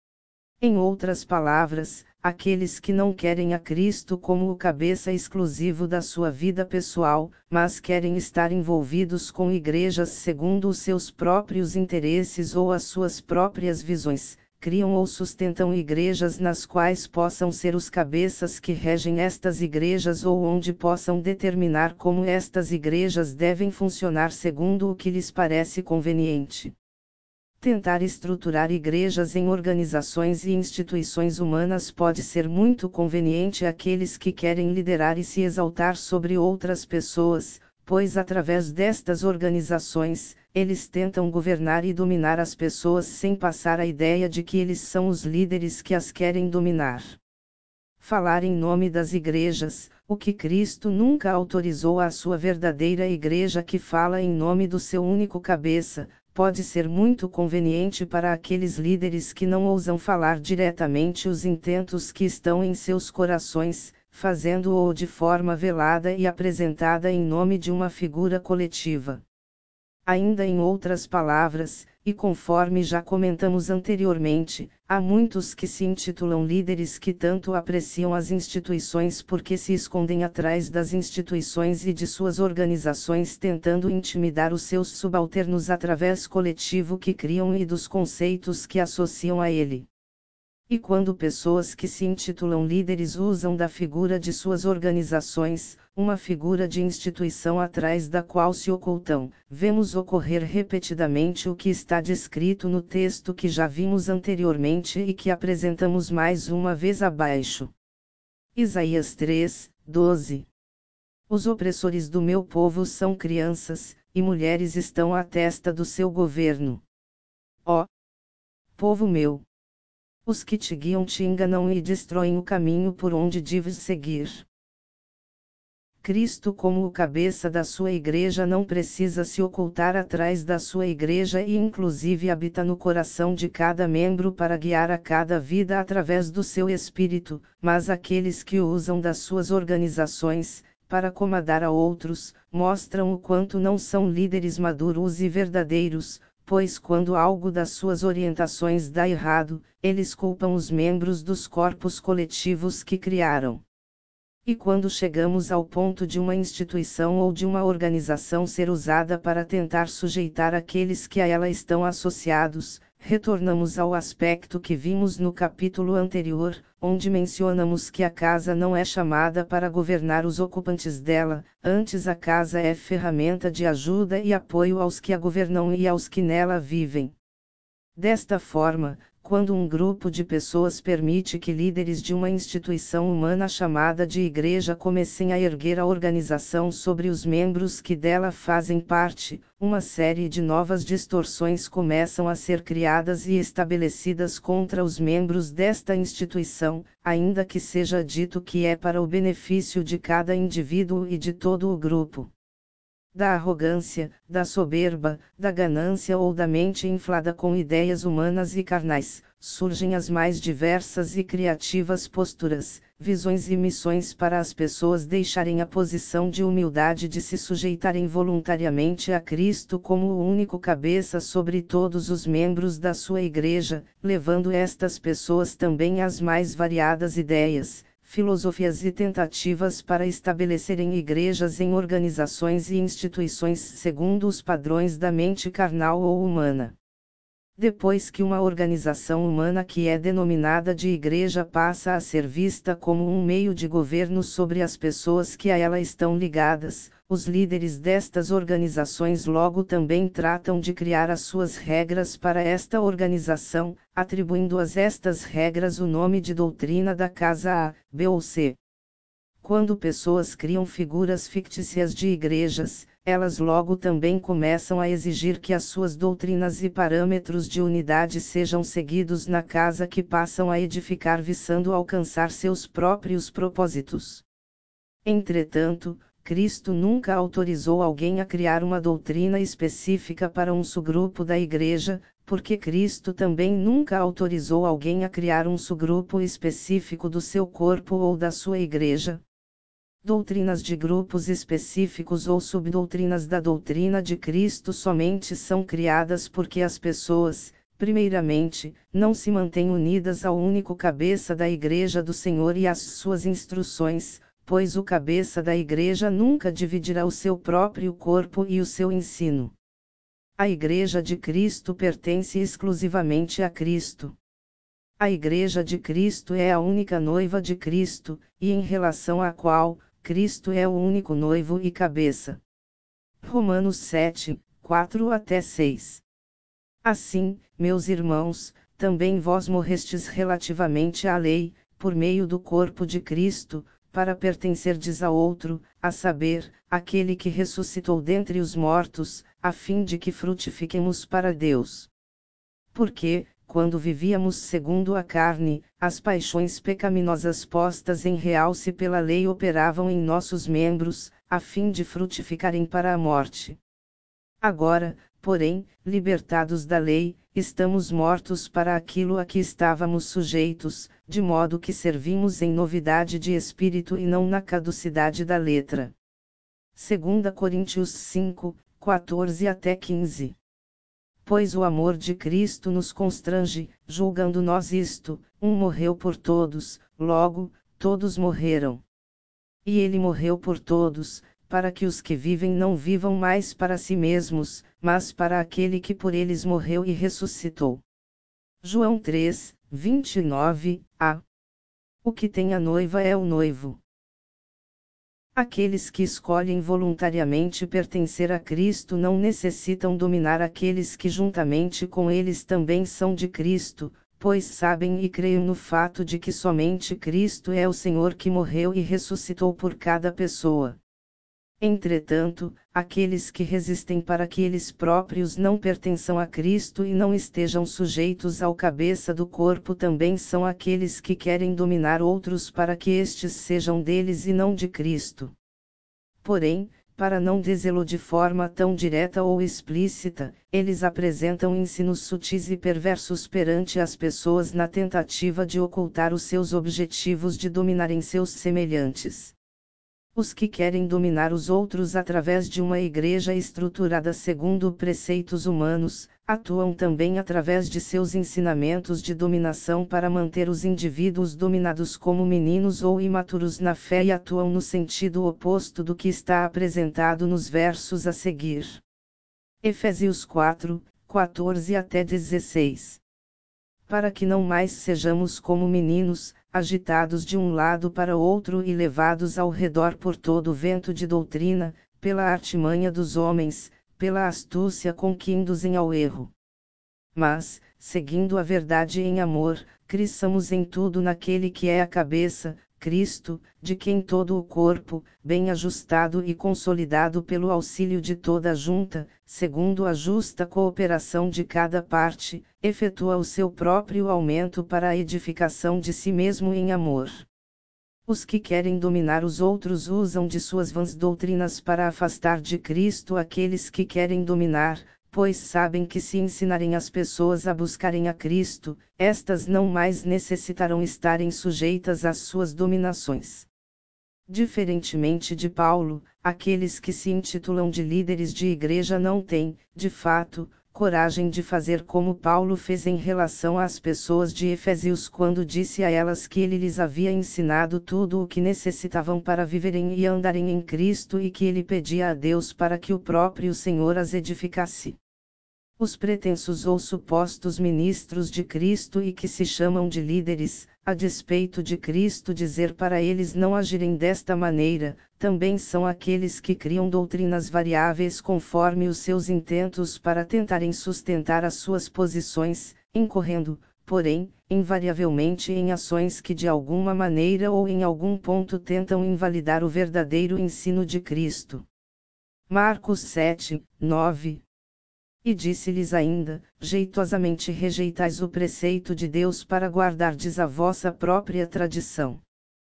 Em outras palavras, aqueles que não querem a Cristo como o cabeça exclusivo da sua vida pessoal, mas querem estar envolvidos com igrejas segundo os seus próprios interesses ou as suas próprias visões, criam ou sustentam igrejas nas quais possam ser os cabeças que regem estas igrejas ou onde possam determinar como estas igrejas devem funcionar segundo o que lhes parece conveniente. Tentar estruturar igrejas em organizações e instituições humanas pode ser muito conveniente àqueles que querem liderar e se exaltar sobre outras pessoas, pois através destas organizações, eles tentam governar e dominar as pessoas sem passar a ideia de que eles são os líderes que as querem dominar. Falar em nome das igrejas, o que Cristo nunca autorizou à sua verdadeira igreja que fala em nome do seu único cabeça, pode ser muito conveniente para aqueles líderes que não ousam falar diretamente os intentos que estão em seus corações, fazendo-o de forma velada e apresentada em nome de uma figura coletiva. Ainda em outras palavras, e conforme já comentamos anteriormente, há muitos que se intitulam líderes que tanto apreciam as instituições porque se escondem atrás das instituições e de suas organizações tentando intimidar os seus subalternos através coletivo que criam e dos conceitos que associam a ele. E quando pessoas que se intitulam líderes usam da figura de suas organizações, uma figura de instituição atrás da qual se ocultam, vemos ocorrer repetidamente o que está descrito no texto que já vimos anteriormente e que apresentamos mais uma vez abaixo. Isaías 3, 12. Os opressores do meu povo são crianças, e mulheres estão à testa do seu governo. Ó povo meu! Os que te guiam te enganam e destroem o caminho por onde deves seguir. Cristo, como o cabeça da sua igreja, não precisa se ocultar atrás da sua igreja e inclusive habita no coração de cada membro para guiar a cada vida através do seu espírito, mas aqueles que usam das suas organizações, para comandar a outros, mostram o quanto não são líderes maduros e verdadeiros, pois quando algo das suas orientações dá errado, eles culpam os membros dos corpos coletivos que criaram. E quando chegamos ao ponto de uma instituição ou de uma organização ser usada para tentar sujeitar aqueles que a ela estão associados, retornamos ao aspecto que vimos no capítulo anterior, onde mencionamos que a casa não é chamada para governar os ocupantes dela, antes a casa é ferramenta de ajuda e apoio aos que a governam e aos que nela vivem. Desta forma, quando um grupo de pessoas permite que líderes de uma instituição humana chamada de igreja comecem a erguer a organização sobre os membros que dela fazem parte, uma série de novas distorções começam a ser criadas e estabelecidas contra os membros desta instituição, ainda que seja dito que é para o benefício de cada indivíduo e de todo o grupo. Da arrogância, da soberba, da ganância ou da mente inflada com ideias humanas e carnais, surgem as mais diversas e criativas posturas, visões e missões para as pessoas deixarem a posição de humildade de se sujeitarem voluntariamente a Cristo como o único cabeça sobre todos os membros da sua igreja, levando estas pessoas também às mais variadas ideias, filosofias e tentativas para estabelecerem igrejas em organizações e instituições segundo os padrões da mente carnal ou humana. Depois que uma organização humana que é denominada de igreja passa a ser vista como um meio de governo sobre as pessoas que a ela estão ligadas, os líderes destas organizações logo também tratam de criar as suas regras para esta organização, atribuindo a estas regras o nome de doutrina da casa A, B ou C. Quando pessoas criam figuras fictícias de igrejas, elas logo também começam a exigir que as suas doutrinas e parâmetros de unidade sejam seguidos na casa que passam a edificar visando alcançar seus próprios propósitos. Entretanto, Cristo nunca autorizou alguém a criar uma doutrina específica para um subgrupo da igreja, porque Cristo também nunca autorizou alguém a criar um subgrupo específico do seu corpo ou da sua igreja. Doutrinas de grupos específicos ou subdoutrinas da doutrina de Cristo somente são criadas porque as pessoas, primeiramente, não se mantêm unidas ao único cabeça da Igreja do Senhor e às suas instruções, pois o cabeça da Igreja nunca dividirá o seu próprio corpo e o seu ensino. A Igreja de Cristo pertence exclusivamente a Cristo. A Igreja de Cristo é a única noiva de Cristo, e em relação à qual, Cristo é o único noivo e cabeça. Romanos 7, 4-6. Assim, meus irmãos, também vós morrestes relativamente à lei, por meio do corpo de Cristo, para pertencerdes a outro, a saber, aquele que ressuscitou dentre os mortos, a fim de que frutifiquemos para Deus. Porque, quando vivíamos segundo a carne, as paixões pecaminosas postas em realce pela lei operavam em nossos membros, a fim de frutificarem para a morte. Agora, porém, libertados da lei, estamos mortos para aquilo a que estávamos sujeitos, de modo que servimos em novidade de espírito e não na caducidade da letra. 2 Coríntios 5, 14-15. Pois o amor de Cristo nos constrange, julgando nós isto, um morreu por todos, logo, todos morreram. E ele morreu por todos, para que os que vivem não vivam mais para si mesmos, mas para aquele que por eles morreu e ressuscitou. João 3, 29a. O que tem a noiva é o noivo. Aqueles que escolhem voluntariamente pertencer a Cristo não necessitam dominar aqueles que juntamente com eles também são de Cristo, pois sabem e creem no fato de que somente Cristo é o Senhor que morreu e ressuscitou por cada pessoa. Entretanto, aqueles que resistem para que eles próprios não pertençam a Cristo e não estejam sujeitos ao cabeça do corpo também são aqueles que querem dominar outros para que estes sejam deles e não de Cristo. porém, para não dizê-lo de forma tão direta ou explícita, eles apresentam ensinos sutis e perversos perante as pessoas na tentativa de ocultar os seus objetivos de dominarem seus semelhantes. Os que querem dominar os outros através de uma igreja estruturada segundo preceitos humanos, atuam também através de seus ensinamentos de dominação para manter os indivíduos dominados como meninos ou imaturos na fé e atuam no sentido oposto do que está apresentado nos versos a seguir. Efésios 4, 14 até 16. Para que não mais sejamos como meninos, agitados de um lado para outro e levados ao redor por todo o vento de doutrina, pela artimanha dos homens, pela astúcia com que induzem ao erro. Mas, seguindo a verdade em amor, cresçamos em tudo naquele que é a cabeça, Cristo, de quem todo o corpo, bem ajustado e consolidado pelo auxílio de toda a junta, segundo a justa cooperação de cada parte, efetua o seu próprio aumento para a edificação de si mesmo em amor. Os que querem dominar os outros usam de suas vãs doutrinas para afastar de Cristo aqueles que querem dominar, pois sabem que se ensinarem as pessoas a buscarem a Cristo, estas não mais necessitarão estarem sujeitas às suas dominações. Diferentemente de Paulo, aqueles que se intitulam de líderes de igreja não têm, de fato, coragem de fazer como Paulo fez em relação às pessoas de Efésios quando disse a elas que ele lhes havia ensinado tudo o que necessitavam para viverem e andarem em Cristo e que ele pedia a Deus para que o próprio Senhor as edificasse. Os pretensos ou supostos ministros de Cristo e que se chamam de líderes, a despeito de Cristo dizer para eles não agirem desta maneira, também são aqueles que criam doutrinas variáveis conforme os seus intentos para tentarem sustentar as suas posições, incorrendo, porém, invariavelmente em ações que de alguma maneira ou em algum ponto tentam invalidar o verdadeiro ensino de Cristo. Marcos 7, 9. E disse-lhes ainda: jeitosamente rejeitais o preceito de Deus para guardardes a vossa própria tradição.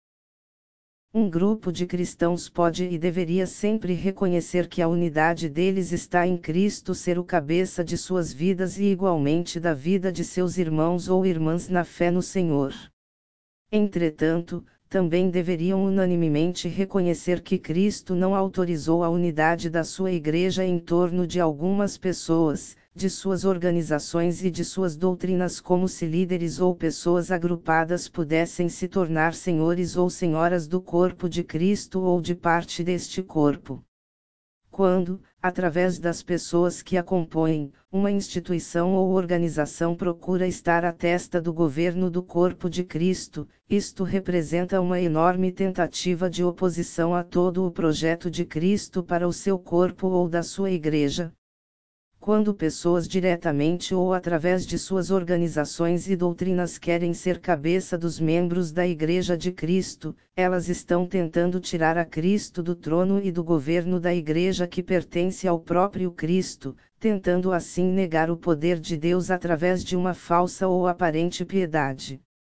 Um grupo de cristãos pode e deveria sempre reconhecer que a unidade deles está em Cristo ser o cabeça de suas vidas e igualmente da vida de seus irmãos ou irmãs na fé no Senhor. Entretanto, também deveriam unanimemente reconhecer que Cristo não autorizou a unidade da sua igreja em torno de algumas pessoas, de suas organizações e de suas doutrinas como se líderes ou pessoas agrupadas pudessem se tornar senhores ou senhoras do corpo de Cristo ou de parte deste corpo. Quando, através das pessoas que a compõem, uma instituição ou organização procura estar à testa do governo do corpo de Cristo, isto representa uma enorme tentativa de oposição a todo o projeto de Cristo para o seu corpo ou da sua igreja. Quando pessoas diretamente ou através de suas organizações e doutrinas querem ser cabeça dos membros da Igreja de Cristo, elas estão tentando tirar a Cristo do trono e do governo da Igreja que pertence ao próprio Cristo, tentando assim negar o poder de Deus através de uma falsa ou aparente piedade.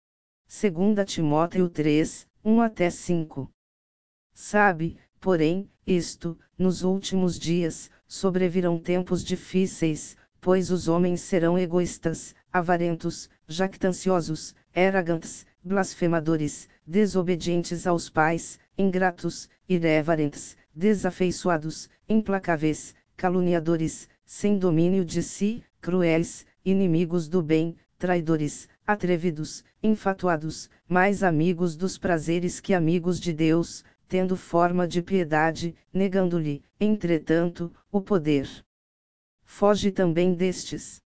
2 Timóteo 3, 1 até 5. Sabe, porém, isto, nos últimos dias, sobrevirão tempos difíceis, pois os homens serão egoístas, avarentos, jactanciosos, arrogantes, blasfemadores, desobedientes aos pais, ingratos, irreverentes, desafeiçoados, implacáveis, caluniadores, sem domínio de si, cruéis, inimigos do bem, traidores, atrevidos, infatuados, mais amigos dos prazeres que amigos de Deus, tendo forma de piedade, negando-lhe, entretanto, o poder. Foge também destes.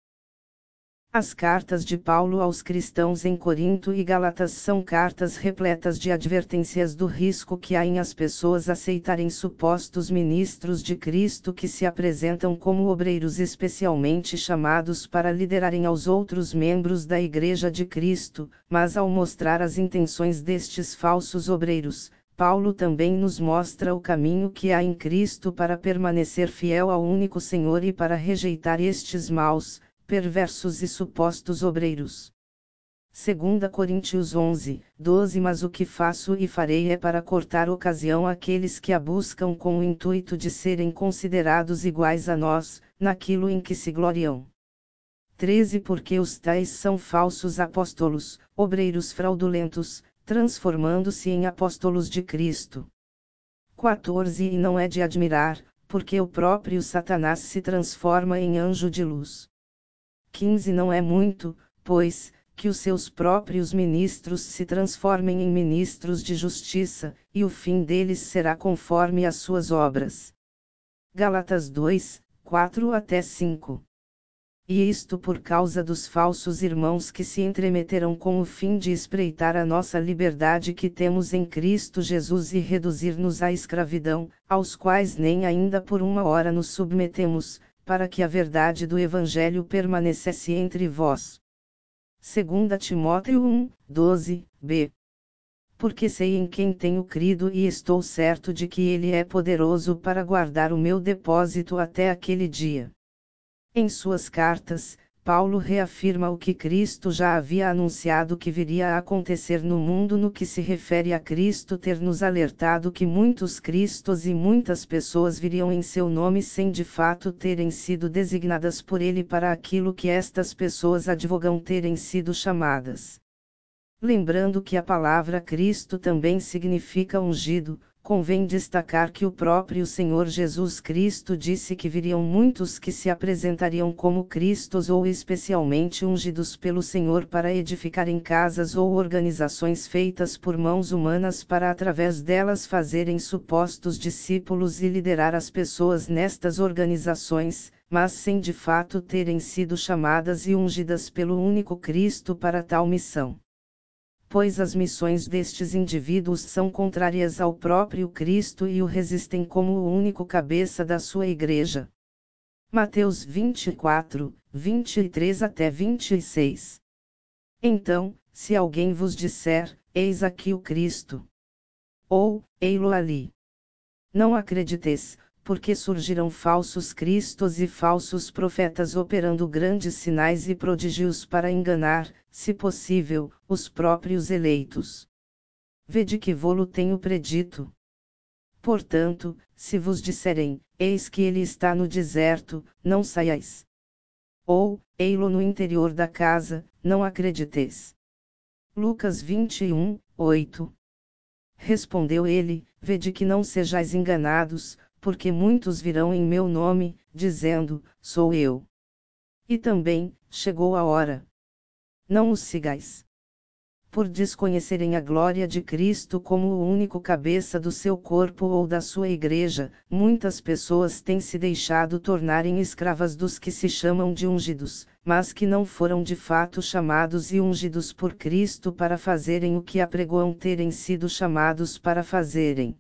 As cartas de Paulo aos cristãos em Corinto e Gálatas são cartas repletas de advertências do risco que há em as pessoas aceitarem supostos ministros de Cristo que se apresentam como obreiros especialmente chamados para liderarem aos outros membros da Igreja de Cristo, mas ao mostrar as intenções destes falsos obreiros, Paulo também nos mostra o caminho que há em Cristo para permanecer fiel ao único Senhor e para rejeitar estes maus, perversos e supostos obreiros. 2 Coríntios 11, 12 Mas o que faço e farei é para cortar ocasião àqueles que a buscam com o intuito de serem considerados iguais a nós, naquilo em que se gloriam. 13 Porque os tais são falsos apóstolos, obreiros fraudulentos, transformando-se em apóstolos de Cristo. 14 E não é de admirar, porque o próprio Satanás se transforma em anjo de luz. 15 Não é muito, pois, que os seus próprios ministros se transformem em ministros de justiça, e o fim deles será conforme as suas obras. Gálatas 2, 4-5. E isto por causa dos falsos irmãos que se entremeteram com o fim de espreitar a nossa liberdade que temos em Cristo Jesus e reduzir-nos à escravidão, aos quais nem ainda por uma hora nos submetemos, para que a verdade do Evangelho permanecesse entre vós. 2 Timóteo 1, 12b. Porque sei em quem tenho crido e estou certo de que Ele é poderoso para guardar o meu depósito até aquele dia. Em suas cartas, Paulo reafirma o que Cristo já havia anunciado que viria a acontecer no mundo no que se refere a Cristo ter nos alertado que muitos Cristos e muitas pessoas viriam em seu nome sem de fato terem sido designadas por ele para aquilo que estas pessoas advogam terem sido chamadas. Lembrando que a palavra Cristo também significa ungido, convém destacar que o próprio Senhor Jesus Cristo disse que viriam muitos que se apresentariam como Cristos ou especialmente ungidos pelo Senhor para edificarem casas ou organizações feitas por mãos humanas para através delas fazerem supostos discípulos e liderar as pessoas nestas organizações, mas sem de fato terem sido chamadas e ungidas pelo único Cristo para tal missão. Pois as missões destes indivíduos são contrárias ao próprio Cristo e o resistem como o único cabeça da sua igreja. Mateus 24, 23-26. Então, se alguém vos disser, eis aqui o Cristo, ou, ei-lo ali, não acrediteis, porque surgirão falsos cristos e falsos profetas operando grandes sinais e prodígios para enganar, se possível, os próprios eleitos. Vede que vô-lo tenho predito. Portanto, se vos disserem, eis que ele está no deserto, não saiais. Ou, ei-lo no interior da casa, não acrediteis. Lucas 21, 8. Respondeu ele, vede que não sejais enganados, porque muitos virão em meu nome, dizendo, sou eu. E também, chegou a hora. Não os sigais. Por desconhecerem a glória de Cristo como o único cabeça do seu corpo ou da sua igreja, muitas pessoas têm se deixado tornarem escravas dos que se chamam de ungidos, mas que não foram de fato chamados e ungidos por Cristo para fazerem o que apregoam terem sido chamados para fazerem.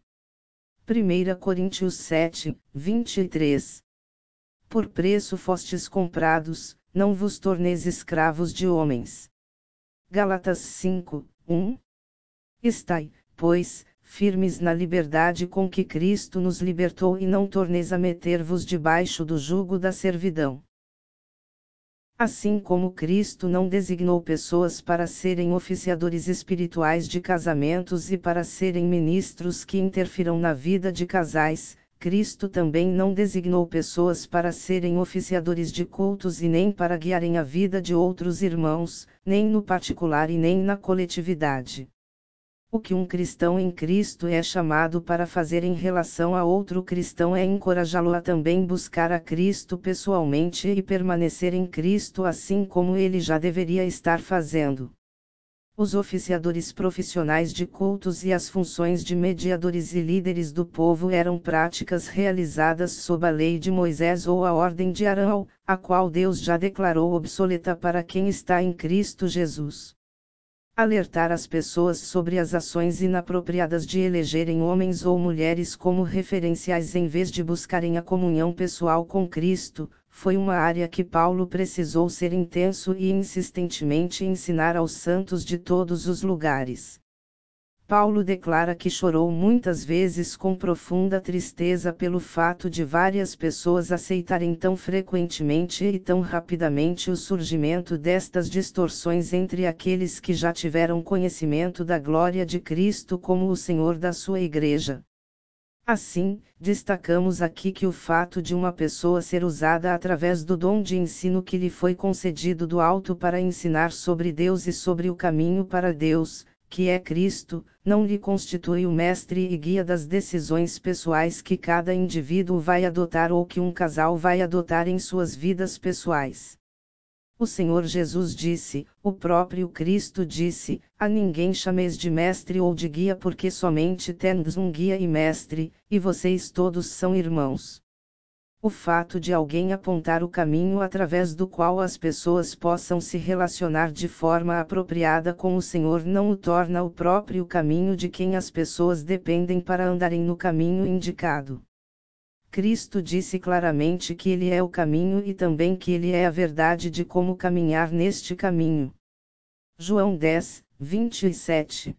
1 Coríntios 7, 23. Por preço fostes comprados, não vos torneis escravos de homens. Gálatas 5, 1. Estai, pois, firmes na liberdade com que Cristo nos libertou e não torneis a meter-vos debaixo do jugo da servidão. Assim como Cristo não designou pessoas para serem oficiadores espirituais de casamentos e para serem ministros que interfiram na vida de casais, Cristo também não designou pessoas para serem oficiadores de cultos e nem para guiarem a vida de outros irmãos, nem no particular e nem na coletividade. O que um cristão em Cristo é chamado para fazer em relação a outro cristão é encorajá-lo a também buscar a Cristo pessoalmente e permanecer em Cristo assim como ele já deveria estar fazendo. Os oficiadores profissionais de cultos e as funções de mediadores e líderes do povo eram práticas realizadas sob a lei de Moisés ou a ordem de Arão, a qual Deus já declarou obsoleta para quem está em Cristo Jesus. Alertar as pessoas sobre as ações inapropriadas de elegerem homens ou mulheres como referenciais em vez de buscarem a comunhão pessoal com Cristo, foi uma área que Paulo precisou ser intenso e insistentemente ensinar aos santos de todos os lugares. Paulo declara que chorou muitas vezes com profunda tristeza pelo fato de várias pessoas aceitarem tão frequentemente e tão rapidamente o surgimento destas distorções entre aqueles que já tiveram conhecimento da glória de Cristo como o Senhor da sua Igreja. Assim, destacamos aqui que o fato de uma pessoa ser usada através do dom de ensino que lhe foi concedido do alto para ensinar sobre Deus e sobre o caminho para Deus, que é Cristo, não lhe constitui o mestre e guia das decisões pessoais que cada indivíduo vai adotar ou que um casal vai adotar em suas vidas pessoais. O Senhor Jesus disse, o próprio Cristo disse, a ninguém chameis de mestre ou de guia porque somente tendes um guia e mestre, e vocês todos são irmãos. O fato de alguém apontar o caminho através do qual as pessoas possam se relacionar de forma apropriada com o Senhor não o torna o próprio caminho de quem as pessoas dependem para andarem no caminho indicado. Cristo disse claramente que Ele é o caminho e também que Ele é a verdade de como caminhar neste caminho. João 10, 27.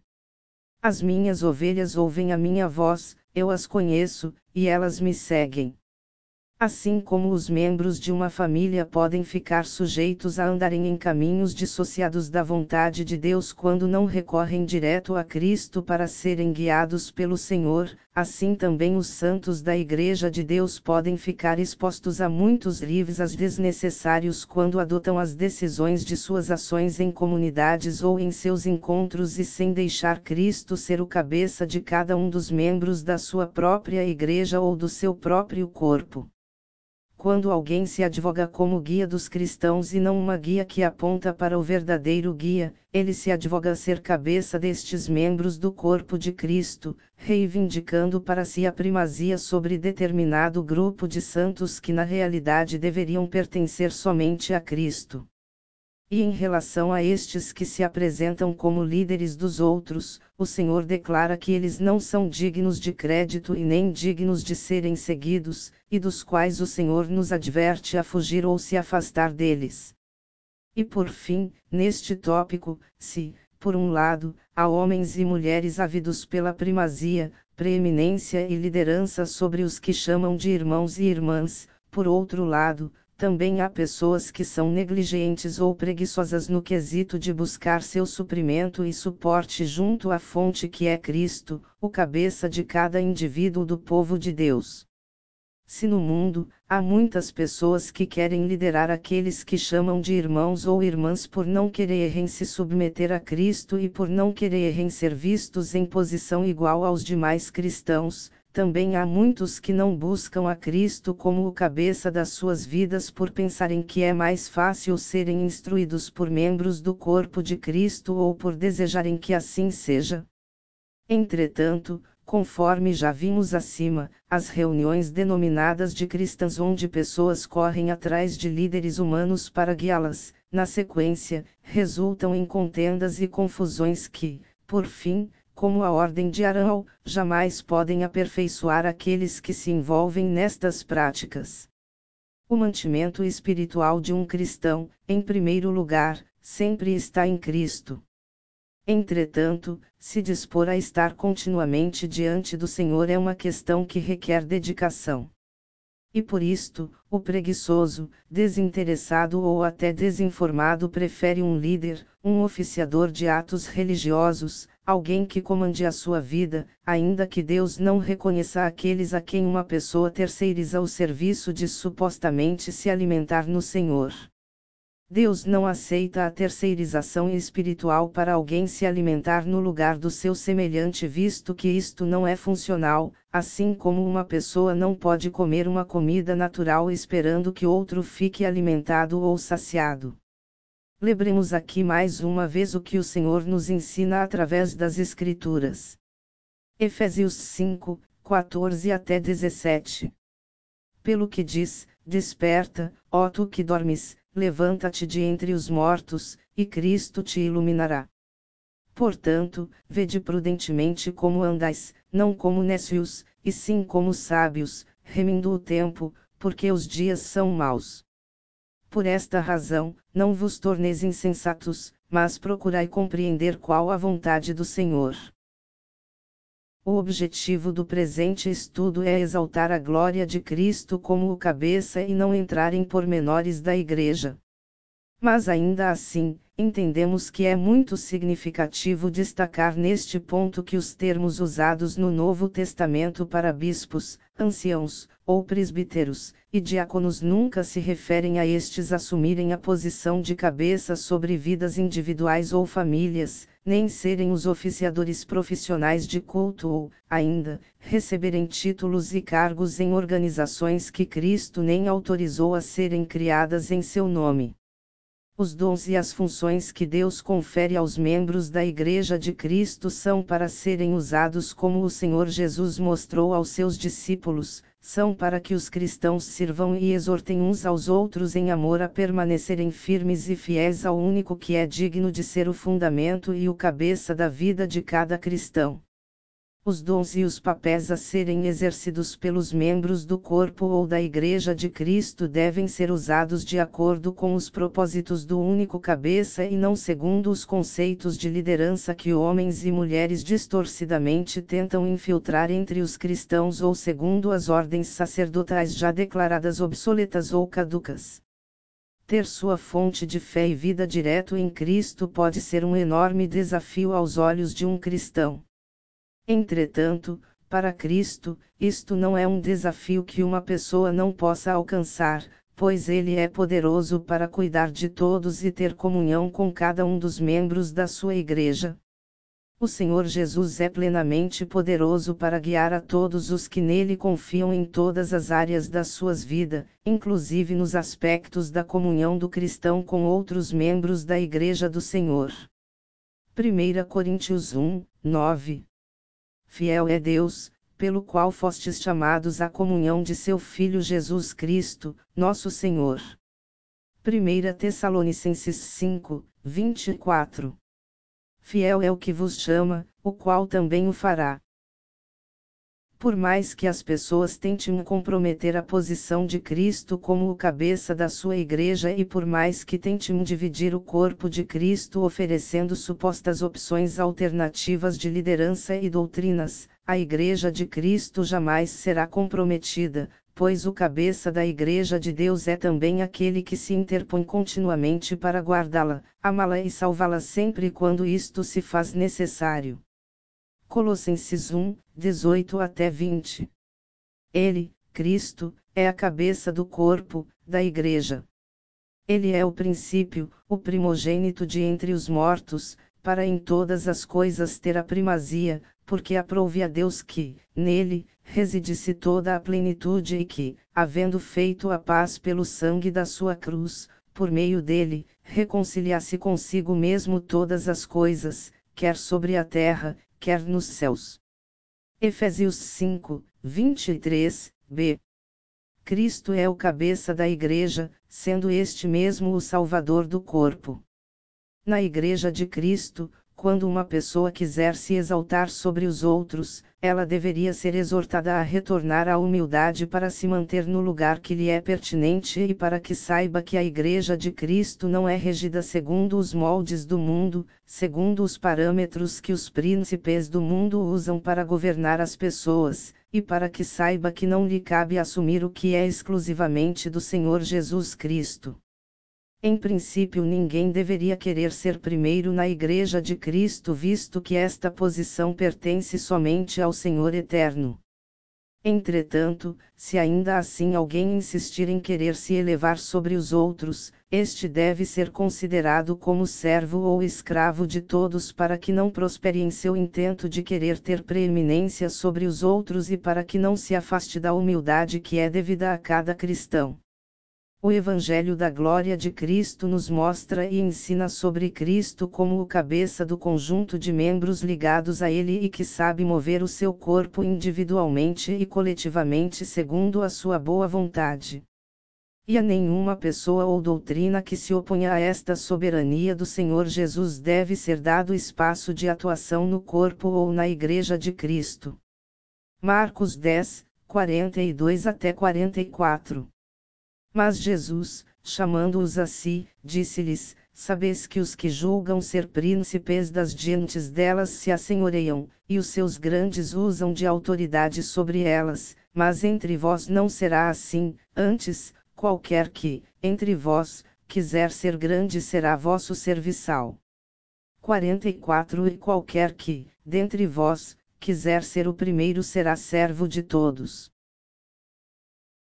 As minhas ovelhas ouvem a minha voz, eu as conheço, e elas me seguem. Assim como os membros de uma família podem ficar sujeitos a andarem em caminhos dissociados da vontade de Deus quando não recorrem direto a Cristo para serem guiados pelo Senhor, assim também os santos da Igreja de Deus podem ficar expostos a muitos rivais desnecessários quando adotam as decisões de suas ações em comunidades ou em seus encontros e sem deixar Cristo ser o cabeça de cada um dos membros da sua própria igreja ou do seu próprio corpo. Quando alguém se advoga como guia dos cristãos e não uma guia que aponta para o verdadeiro guia, ele se advoga ser cabeça destes membros do corpo de Cristo, reivindicando para si a primazia sobre determinado grupo de santos que na realidade deveriam pertencer somente a Cristo. E em relação a estes que se apresentam como líderes dos outros, o Senhor declara que eles não são dignos de crédito e nem dignos de serem seguidos, e dos quais o Senhor nos adverte a fugir ou se afastar deles. E por fim, neste tópico, se, por um lado, há homens e mulheres ávidos pela primazia, preeminência e liderança sobre os que chamam de irmãos e irmãs, por outro lado, também há pessoas que são negligentes ou preguiçosas no quesito de buscar seu suprimento e suporte junto à fonte que é Cristo, o cabeça de cada indivíduo do povo de Deus. Se no mundo, há muitas pessoas que querem liderar aqueles que chamam de irmãos ou irmãs por não quererem se submeter a Cristo e por não quererem ser vistos em posição igual aos demais cristãos, também há muitos que não buscam a Cristo como o cabeça das suas vidas por pensarem que é mais fácil serem instruídos por membros do corpo de Cristo ou por desejarem que assim seja. Entretanto, conforme já vimos acima, as reuniões denominadas de cristãs onde pessoas correm atrás de líderes humanos para guiá-las, na sequência, resultam em contendas e confusões que, por fim, como a ordem de Arão, jamais podem aperfeiçoar aqueles que se envolvem nestas práticas. O mantimento espiritual de um cristão, em primeiro lugar, sempre está em Cristo. Entretanto, se dispor a estar continuamente diante do Senhor é uma questão que requer dedicação. E por isto, o preguiçoso, desinteressado ou até desinformado prefere um líder, um oficiador de atos religiosos, alguém que comande a sua vida, ainda que Deus não reconheça aqueles a quem uma pessoa terceiriza o serviço de supostamente se alimentar no Senhor. Deus não aceita a terceirização espiritual para alguém se alimentar no lugar do seu semelhante, visto que isto não é funcional, assim como uma pessoa não pode comer uma comida natural esperando que outro fique alimentado ou saciado. Lembremos aqui mais uma vez o que o Senhor nos ensina através das Escrituras. Efésios 5, 14 até 17. Pelo que diz, desperta, ó tu que dormes, levanta-te de entre os mortos, e Cristo te iluminará. Portanto, vede prudentemente como andais, não como nécios, e sim como sábios, remindo o tempo, porque os dias são maus. Por esta razão, não vos torneis insensatos, mas procurai compreender qual a vontade do Senhor. O objetivo do presente estudo é exaltar a glória de Cristo como o cabeça e não entrar em pormenores da Igreja. Mas ainda assim, entendemos que é muito significativo destacar neste ponto que os termos usados no Novo Testamento para bispos, anciãos, ou presbíteros, e diáconos nunca se referem a estes assumirem a posição de cabeça sobre vidas individuais ou famílias, nem serem os oficiadores profissionais de culto ou, ainda, receberem títulos e cargos em organizações que Cristo nem autorizou a serem criadas em seu nome. Os dons e as funções que Deus confere aos membros da Igreja de Cristo são para serem usados como o Senhor Jesus mostrou aos seus discípulos, são para que os cristãos sirvam e exortem uns aos outros em amor a permanecerem firmes e fiéis ao único que é digno de ser o fundamento e o cabeça da vida de cada cristão. Os dons e os papéis a serem exercidos pelos membros do corpo ou da Igreja de Cristo devem ser usados de acordo com os propósitos do único cabeça e não segundo os conceitos de liderança que homens e mulheres distorcidamente tentam infiltrar entre os cristãos ou segundo as ordens sacerdotais já declaradas obsoletas ou caducas. Ter sua fonte de fé e vida direto em Cristo pode ser um enorme desafio aos olhos de um cristão. Entretanto, para Cristo, isto não é um desafio que uma pessoa não possa alcançar, pois Ele é poderoso para cuidar de todos e ter comunhão com cada um dos membros da sua Igreja. O Senhor Jesus é plenamente poderoso para guiar a todos os que nele confiam em todas as áreas das suas vidas, inclusive nos aspectos da comunhão do cristão com outros membros da Igreja do Senhor. 1 Coríntios 1, 9. Fiel é Deus, pelo qual fostes chamados à comunhão de seu Filho Jesus Cristo, nosso Senhor. 1 Tessalonicenses 5, 24. Fiel é o que vos chama, o qual também o fará. Por mais que as pessoas tentem comprometer a posição de Cristo como o cabeça da sua igreja e por mais que tentem dividir o corpo de Cristo oferecendo supostas opções alternativas de liderança e doutrinas, a igreja de Cristo jamais será comprometida, pois o cabeça da igreja de Deus é também aquele que se interpõe continuamente para guardá-la, amá-la e salvá-la sempre quando isto se faz necessário. Colossenses 1, 18 até 20. Ele, Cristo, é a cabeça do corpo, da Igreja. Ele é o princípio, o primogênito de entre os mortos, para em todas as coisas ter a primazia, porque aprouve a Deus que, nele, residisse toda a plenitude e que, havendo feito a paz pelo sangue da sua cruz, por meio dele, reconciliasse consigo mesmo todas as coisas, quer sobre a terra, quer nos céus. Efésios 5, 23b. Cristo é o cabeça da Igreja, sendo este mesmo o Salvador do corpo. Na Igreja de Cristo, quando uma pessoa quiser se exaltar sobre os outros, ela deveria ser exortada a retornar à humildade para se manter no lugar que lhe é pertinente e para que saiba que a Igreja de Cristo não é regida segundo os moldes do mundo, segundo os parâmetros que os príncipes do mundo usam para governar as pessoas, e para que saiba que não lhe cabe assumir o que é exclusivamente do Senhor Jesus Cristo. Em princípio, ninguém deveria querer ser primeiro na Igreja de Cristo, visto que esta posição pertence somente ao Senhor Eterno. Entretanto, se ainda assim alguém insistir em querer se elevar sobre os outros, este deve ser considerado como servo ou escravo de todos para que não prospere em seu intento de querer ter preeminência sobre os outros e para que não se afaste da humildade que é devida a cada cristão. O Evangelho da Glória de Cristo nos mostra e ensina sobre Cristo como o cabeça do conjunto de membros ligados a Ele e que sabe mover o seu corpo individualmente e coletivamente segundo a sua boa vontade. E a nenhuma pessoa ou doutrina que se oponha a esta soberania do Senhor Jesus deve ser dado espaço de atuação no corpo ou na Igreja de Cristo. Marcos 10, 42 até 44. Mas Jesus, chamando-os a si, disse-lhes: Sabeis que os que julgam ser príncipes das gentes delas se assenhoreiam, e os seus grandes usam de autoridade sobre elas, mas entre vós não será assim, antes, qualquer que, entre vós, quiser ser grande será vosso serviçal. 44 E qualquer que, dentre vós, quiser ser o primeiro será servo de todos.